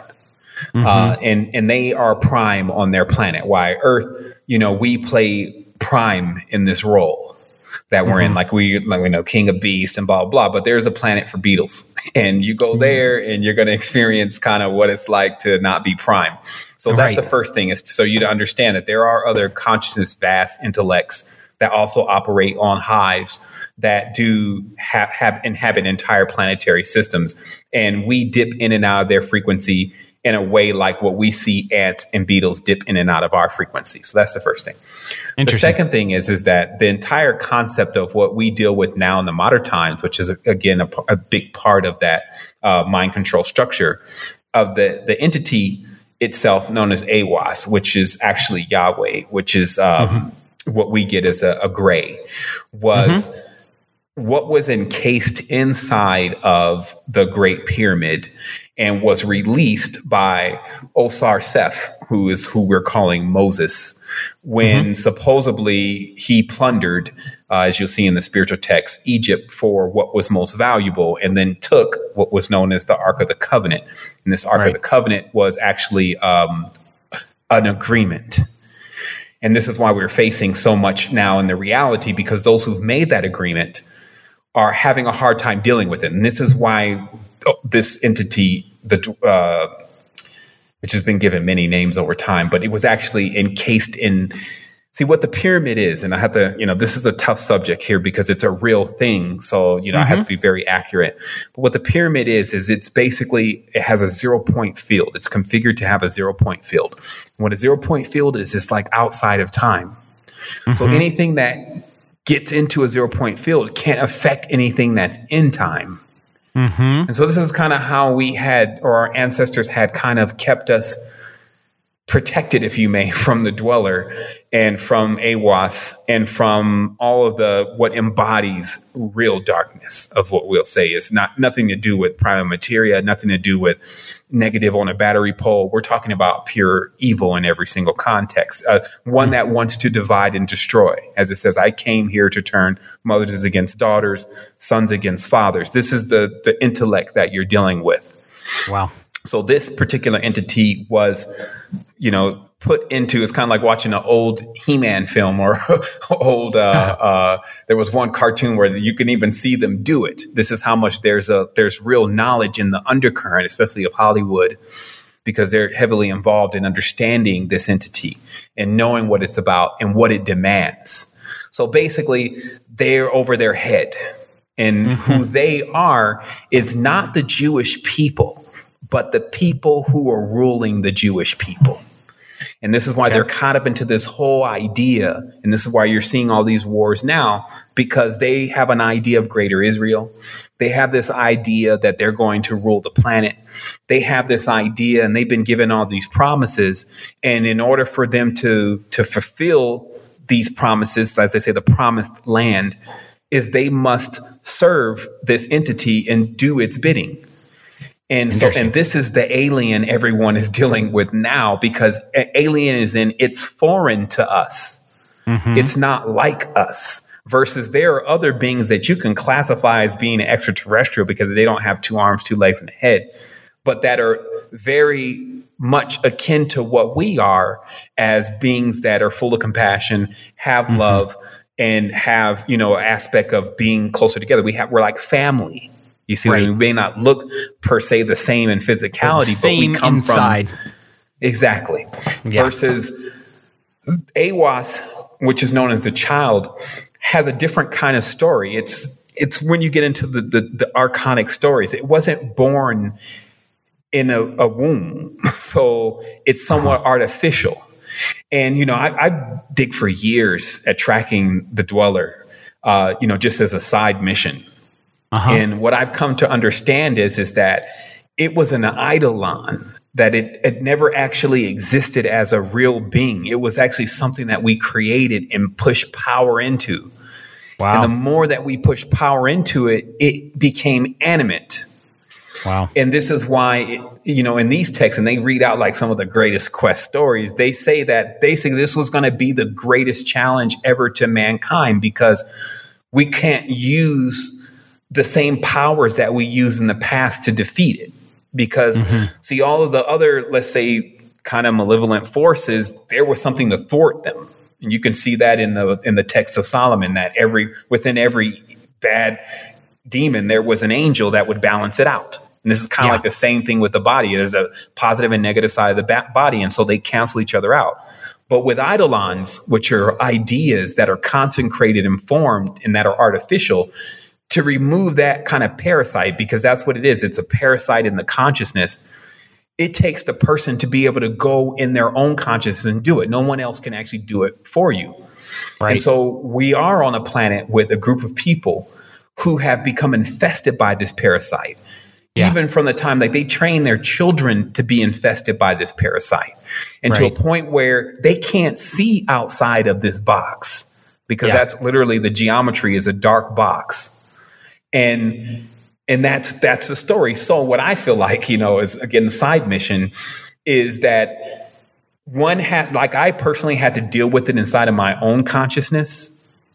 And they are prime on their planet. Why Earth, we play prime in this role that we're in, like we know King of Beasts and blah, blah, blah. But there's a planet for beetles, and you go there and you're going to experience kind of what it's like to not be prime. So that's the first thing, is so you to understand that there are other consciousness, vast intellects that also operate on hives that do have inhabit entire planetary systems. And we dip in and out of their frequency in a way like what we see ants and beetles dip in and out of our frequency. So that's the first thing. The second thing is that the entire concept of what we deal with now in the modern times, which is, again, a big part of that mind control structure of the entity itself, known as Aiwass, which is actually Yahweh, which is what we get as a gray, was what was encased inside of the Great Pyramid and was released by Osar-Seth, who we're calling Moses, when supposedly he plundered, as you'll see in the spiritual text, Egypt for what was most valuable, and then took what was known as the Ark of the Covenant. And this Ark of the Covenant was actually an agreement. And this is why we're facing so much now in the reality, because those who've made that agreement are having a hard time dealing with it. And this is why this entity, which has been given many names over time, but it was actually encased in, see what the pyramid is. And I have to, this is a tough subject here because it's a real thing. So, I have to be very accurate. But what the pyramid is it's basically, it has a 0-point field. It's configured to have a 0-point field. And what a 0-point field is like outside of time. So anything that gets into a 0-point field can't affect anything that's in time. And so this is kind of how we had, or our ancestors had kind of kept us protected, if you may, from the dweller and from Aiwass and from all of what embodies real darkness of what we'll say is nothing to do with prima materia, nothing to do with negative on a battery pole. We're talking about pure evil in every single context. One that wants to divide and destroy. As it says, I came here to turn mothers against daughters, sons against fathers. This is the intellect that you're dealing with. Wow. So this particular entity was, put into, it's kind of like watching an old He-Man film or old, there was one cartoon where you can even see them do it. This is how much there's real knowledge in the undercurrent, especially of Hollywood, because they're heavily involved in understanding this entity and knowing what it's about and what it demands. So basically they're over their head, and who they are is not the Jewish people, but the people who are ruling the Jewish people. And this is why they're caught up into this whole idea. And this is why you're seeing all these wars now, because they have an idea of greater Israel. They have this idea that they're going to rule the planet. They have this idea, and they've been given all these promises. And in order for them to fulfill these promises, as they say, the promised land, is they must serve this entity and do its bidding. And so, and this is the alien everyone is dealing with now, because alien is it's foreign to us. It's not like us. Versus there are other beings that you can classify as being extraterrestrial because they don't have 2 arms, 2 legs, and a head, but that are very much akin to what we are as beings that are full of compassion, have love, and have, an aspect of being closer together. We're like family. You see, we may not look per se the same in physicality, but we come inside. From exactly. Versus Aiwass, which is known as the child, has a different kind of story. it's when you get into the archonic stories, it wasn't born in a womb. So it's somewhat artificial. And, I dig for years at tracking the Dweller, just as a side mission. And what I've come to understand is that it was an eidolon, that it never actually existed as a real being. It was actually something that we created and pushed power into. Wow. And the more that we pushed power into it, it became animate. Wow. And this is why, in these texts, and they read out like some of the greatest quest stories, they say that basically this was going to be the greatest challenge ever to mankind, because we can't use the same powers that we used in the past to defeat it. Because, see, all of the other, let's say, kind of malevolent forces, there was something to thwart them. And you can see that in the text of Solomon, that within every bad demon, there was an angel that would balance it out. And this is kind of like the same thing with the body. There's a positive and negative side of the body, and so they cancel each other out. But with eidolons, which are ideas that are consecrated and formed and that are artificial, to remove that kind of parasite, because that's what it is. It's a parasite in the consciousness. It takes the person to be able to go in their own consciousness and do it. No one else can actually do it for you. Right. And so we are on a planet with a group of people who have become infested by this parasite. Yeah. Even from the time that they train their children to be infested by this parasite, and to a point where they can't see outside of this box, because that's literally the geometry is a dark box. And that's the story. So what I feel like, is, again, the side mission is that I personally had to deal with it inside of my own consciousness.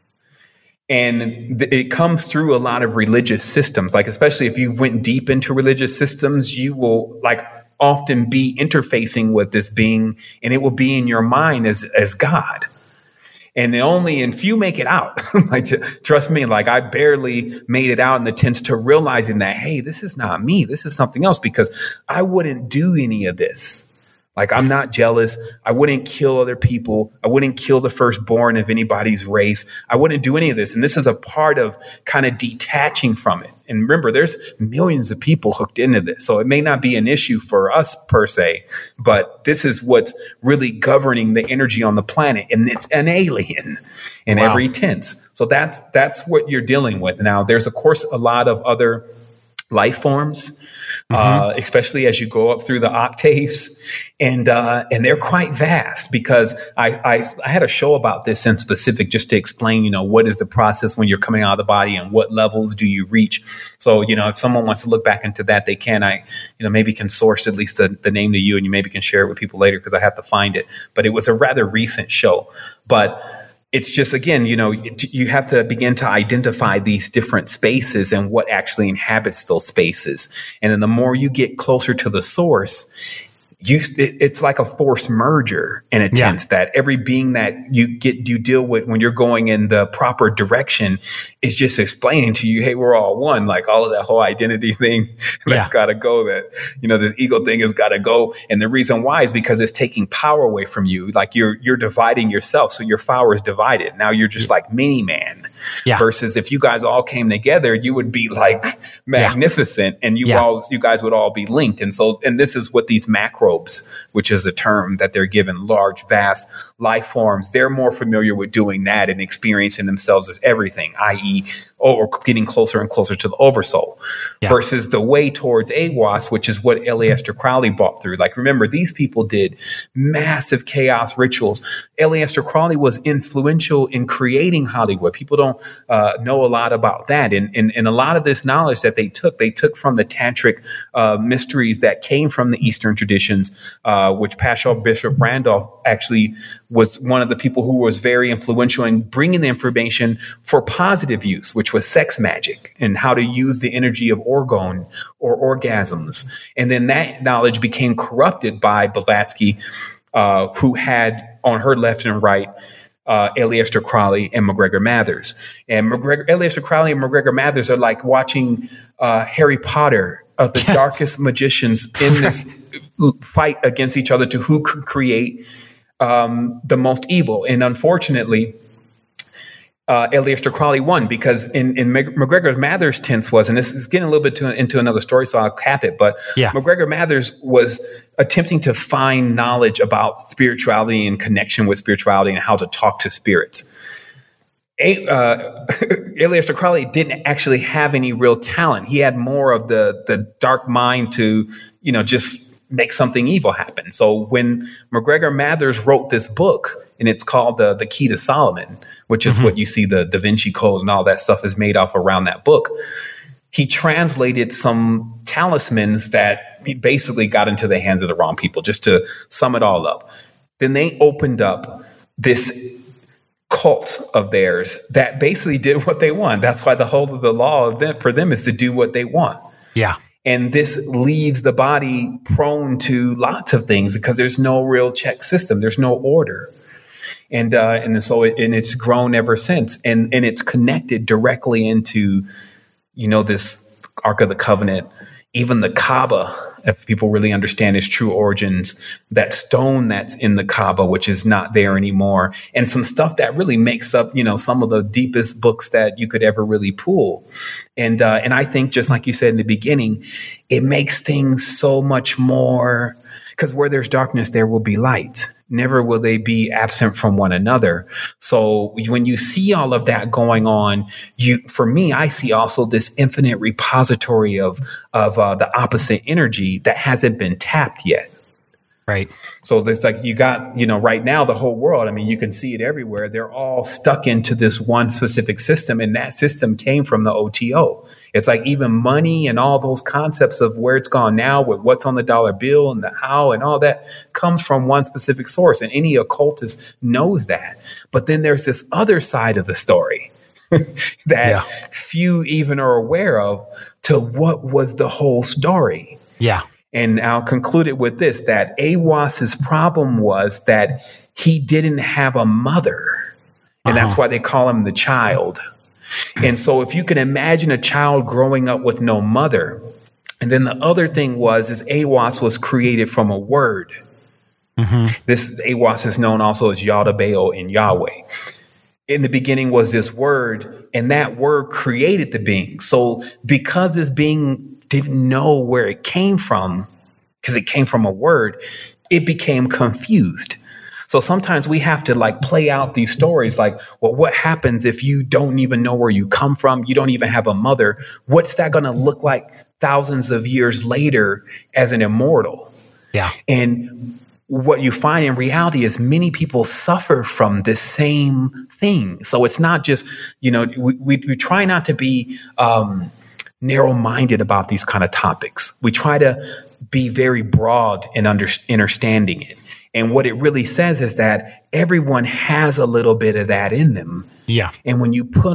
And it comes through a lot of religious systems, like especially if you went deep into religious systems, you will often be interfacing with this being, and it will be in your mind as God. And few make it out. Trust me, I barely made it out in the tents to realizing that, hey, this is not me. This is something else, because I wouldn't do any of this. I'm not jealous. I wouldn't kill other people. I wouldn't kill the firstborn of anybody's race. I wouldn't do any of this. And this is a part of kind of detaching from it. And remember, there's millions of people hooked into this. So it may not be an issue for us per se, but this is what's really governing the energy on the planet. And it's an alien in every tense. So that's what you're dealing with. Now, there's, of course, a lot of other life forms, especially as you go up through the octaves, and they're quite vast, because I had a show about this in specific, just to explain, what is the process when you're coming out of the body and what levels do you reach. So, if someone wants to look back into that, they can. I maybe can source at least the name to you, and you maybe can share it with people later, because I have to find it. But it was a rather recent show. But it's just, again, you have to begin to identify these different spaces and what actually inhabits those spaces. And then the more you get closer to the source, it's like a forced merger in a sense, that every being that you deal with when you're going in the proper direction is just explaining to you, hey, we're all one. All of that whole identity thing that's got to go, that, this ego thing has got to go. And the reason why is because it's taking power away from you. You're dividing yourself. So your power is divided. Now you're just like mini man, versus if you guys all came together, you would be magnificent, and you guys would all be linked. And this is what these macro, which is a term that they're given, large, vast life forms. They're more familiar with doing that and experiencing themselves as everything, i.e., or getting closer and closer to the oversoul, versus the way towards Aiwass, which is what Aleister Crowley brought through. Remember, these people did massive chaos rituals. Aleister Crowley was influential in creating Hollywood. People don't know a lot about that. And a lot of this knowledge that they took from the tantric mysteries that came from the Eastern traditions, which Paschal Bishop Randolph actually was one of the people who was very influential in bringing the information for positive use, which was sex magic and how to use the energy of orgone or orgasms. And then that knowledge became corrupted by Blavatsky, who had on her left and right Aleister Crowley and MacGregor Mathers. And Aleister Crowley and MacGregor Mathers are like watching Harry Potter, of the darkest magicians in this fight against each other to who could create the most evil. And unfortunately, Aleister Crowley won, because in McGregor Mathers' tense was, and this is getting a little bit into another story, so I'll cap it, but McGregor Mathers was attempting to find knowledge about spirituality and connection with spirituality and how to talk to spirits. Aleister Crowley didn't actually have any real talent. He had more of the dark mind to, just make something evil happen. So when McGregor Mathers wrote this book, and it's called the Key to Solomon, which is what you see, the Da Vinci Code and all that stuff is made off around that book. He translated some talismans that he basically got into the hands of the wrong people, just to sum it all up. Then they opened up this cult of theirs that basically did what they want. That's why the whole of the law for them is to do what they want. Yeah. And this leaves the body prone to lots of things because there's no real check system. There's no order. And so it's grown ever since. And it's connected directly into, this Ark of the Covenant, even the Kaaba, if people really understand its true origins, that stone that's in the Kaaba, which is not there anymore, and some stuff that really makes up, some of the deepest books that you could ever really pull. And I think, just like you said in the beginning, it makes things so much more, because where there's darkness, there will be light. Never will they be absent from one another. So when you see all of that going on, for me, I see also this infinite repository of the opposite energy that hasn't been tapped yet. Right. So there's like, you got, right now, the whole world, I mean, you can see it everywhere. They're all stuck into this one specific system. And that system came from the OTO. It's like even money and all those concepts of where it's gone now with what's on the dollar bill and the how and all that comes from one specific source. And any occultist knows that. But then there's this other side of the story that few even are aware of, to what was the whole story. Yeah. And I'll conclude it with this, that Aiwas's problem was that he didn't have a mother. And that's why they call him the child. And so if you can imagine a child growing up with no mother, and then the other thing is Aiwas was created from a word. This Aiwas is known also as Yaldabaoth and Yahweh. In the beginning was this word, and that word created the being. So because this being didn't know where it came from, because it came from a word, it became confused. So sometimes we have to play out these stories well, what happens if you don't even know where you come from? You don't even have a mother. What's that going to look like thousands of years later as an immortal? Yeah. And what you find in reality is many people suffer from this same thing. So it's not just, we try not to be narrow-minded about these kind of topics. We try to be very broad in understanding it. And what it really says is that everyone has a little bit of that in them. Yeah. And when you put it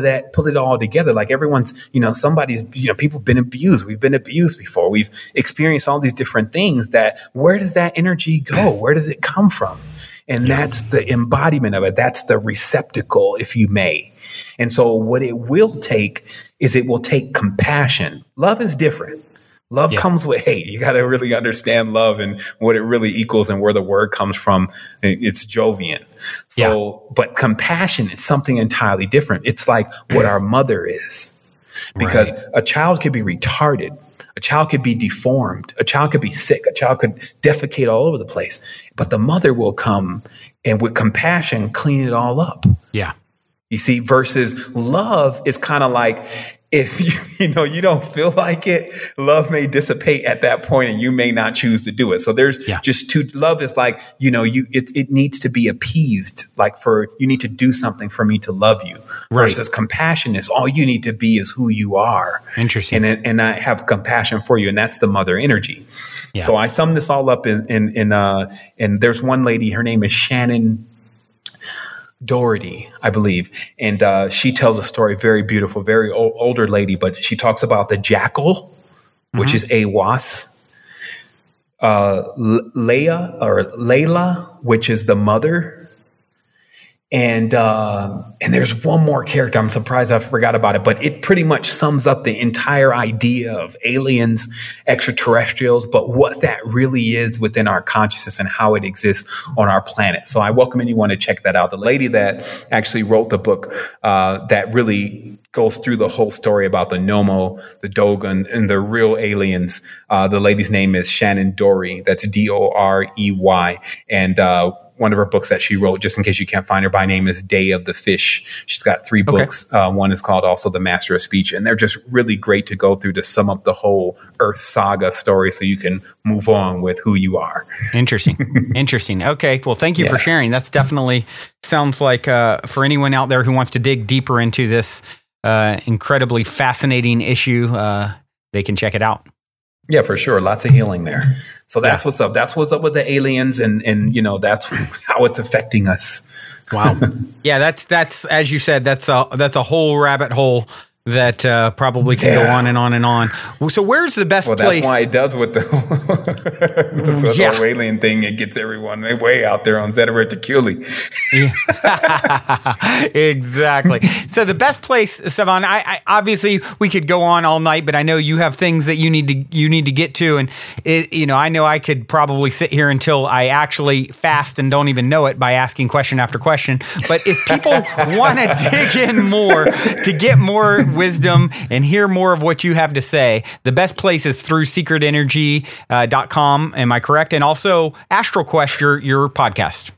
all together, like everyone's, somebody's, people have been abused. We've been abused before. We've experienced all these different things where does that energy go? Where does it come from? And that's the embodiment of it. That's the receptacle, if you may. And so what it will take is it will take compassion. Love is different. Love comes with hate. You got to really understand love and what it really equals and where the word comes from. It's Jovian. So, but compassion is something entirely different. It's like what our mother is, because a child could be retarded. A child could be deformed. A child could be sick. A child could defecate all over the place. But the mother will come and with compassion, clean it all up. Yeah. You see, versus love is kind of like, if you don't feel like it, love may dissipate at that point and you may not choose to do it. So there's just love is like, it needs to be appeased. You need to do something for me to love you. Versus compassion is all you need to be is who you are. Interesting. And I have compassion for you. And that's the mother energy. Yeah. So I sum this all up and there's one lady, her name is Shannon Doherty, I believe. And she tells a story, very beautiful, very older lady, but she talks about the jackal, which is Aiwas, Layla, which is the mother, And there's one more character. I'm surprised I forgot about it, but it pretty much sums up the entire idea of aliens, extraterrestrials, but what that really is within our consciousness and how it exists on our planet. So I welcome anyone to check that out. The lady that actually wrote the book that really goes through the whole story about the Nomo, the Dogon, and the real aliens. The lady's name is Shannon Dorey. That's Dorey. And one of her books that she wrote, just in case you can't find her by name, is Day of the Fish. She's got 3 books. One is called also The Master of Speech. And they're just really great to go through to sum up the whole Earth saga story so you can move on with who you are. Interesting. Interesting. Okay. Well, thank you for sharing. That's definitely sounds like for anyone out there who wants to dig deeper into this incredibly fascinating issue, they can check it out. Yeah, for sure. Lots of healing there. So that's what's up. That's what's up with the aliens, and that's how it's affecting us. Wow. Yeah, that's as you said, that's a whole rabbit hole that probably can go on and on and on. So where's the best place? That's why it does with the whole alien thing. It gets everyone way out there on Zeta Reticuli. Exactly. So the best place, Sevan, I obviously we could go on all night, but I know you have things that you need to get to, and I know I could probably sit here until I actually fast and don't even know it by asking question after question. But if people want to dig in more to get more wisdom and hear more of what you have to say, the best place is through secretenergy.com. Am I correct? And also AstralQuest, your podcast.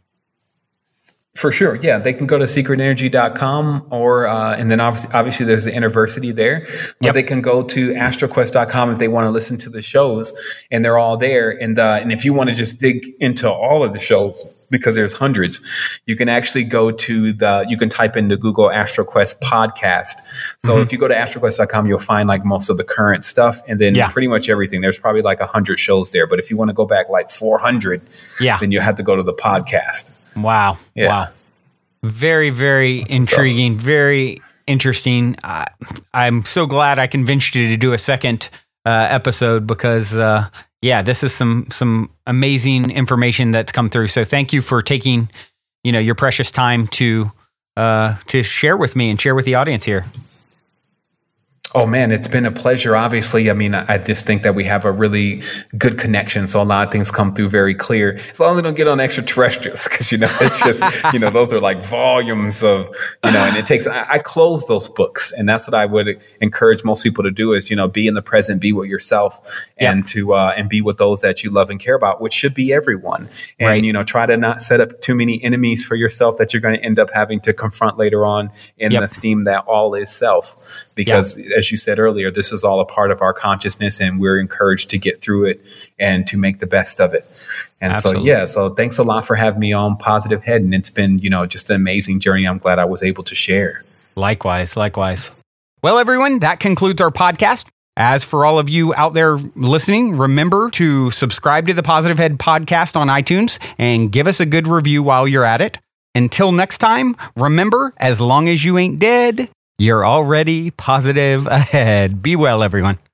For sure. Yeah. They can go to secretenergy.com or, and then obviously there's the University there, but they can go to astralquest.com if they want to listen to the shows, and they're all there. And if you want to just dig into all of the shows, because there's hundreds, you can actually go to you can type into Google AstralQuest podcast. So if you go to astralquest.com, you'll find like most of the current stuff, and then pretty much everything. There's probably like 100 shows there, but if you want to go back like 400, then you have to go to the podcast. Wow. Yeah. Wow. Very, very intriguing. Very interesting. I'm so glad I convinced you to do a second episode because, this is some amazing information that's come through. So thank you for taking, your precious time to share with me and share with the audience here. Oh, man, it's been a pleasure. Obviously, I mean, I just think that we have a really good connection. So a lot of things come through very clear. As long as we don't get on extraterrestrials, because, it's just, those are like volumes of, and it takes, I close those books. And that's what I would encourage most people to do is, be in the present, be with yourself, and and be with those that you love and care about, which should be everyone. And, try to not set up too many enemies for yourself that you're going to end up having to confront later on in the theme that all is self. Because as you said earlier, this is all a part of our consciousness, and we're encouraged to get through it and to make the best of it. And so thanks a lot for having me on Positive Head. And it's been, just an amazing journey. I'm glad I was able to share. Likewise. Well, everyone, that concludes our podcast. As for all of you out there listening, remember to subscribe to the Positive Head podcast on iTunes and give us a good review while you're at it. Until next time, remember, as long as you ain't dead, you're already positive ahead. Be well, everyone.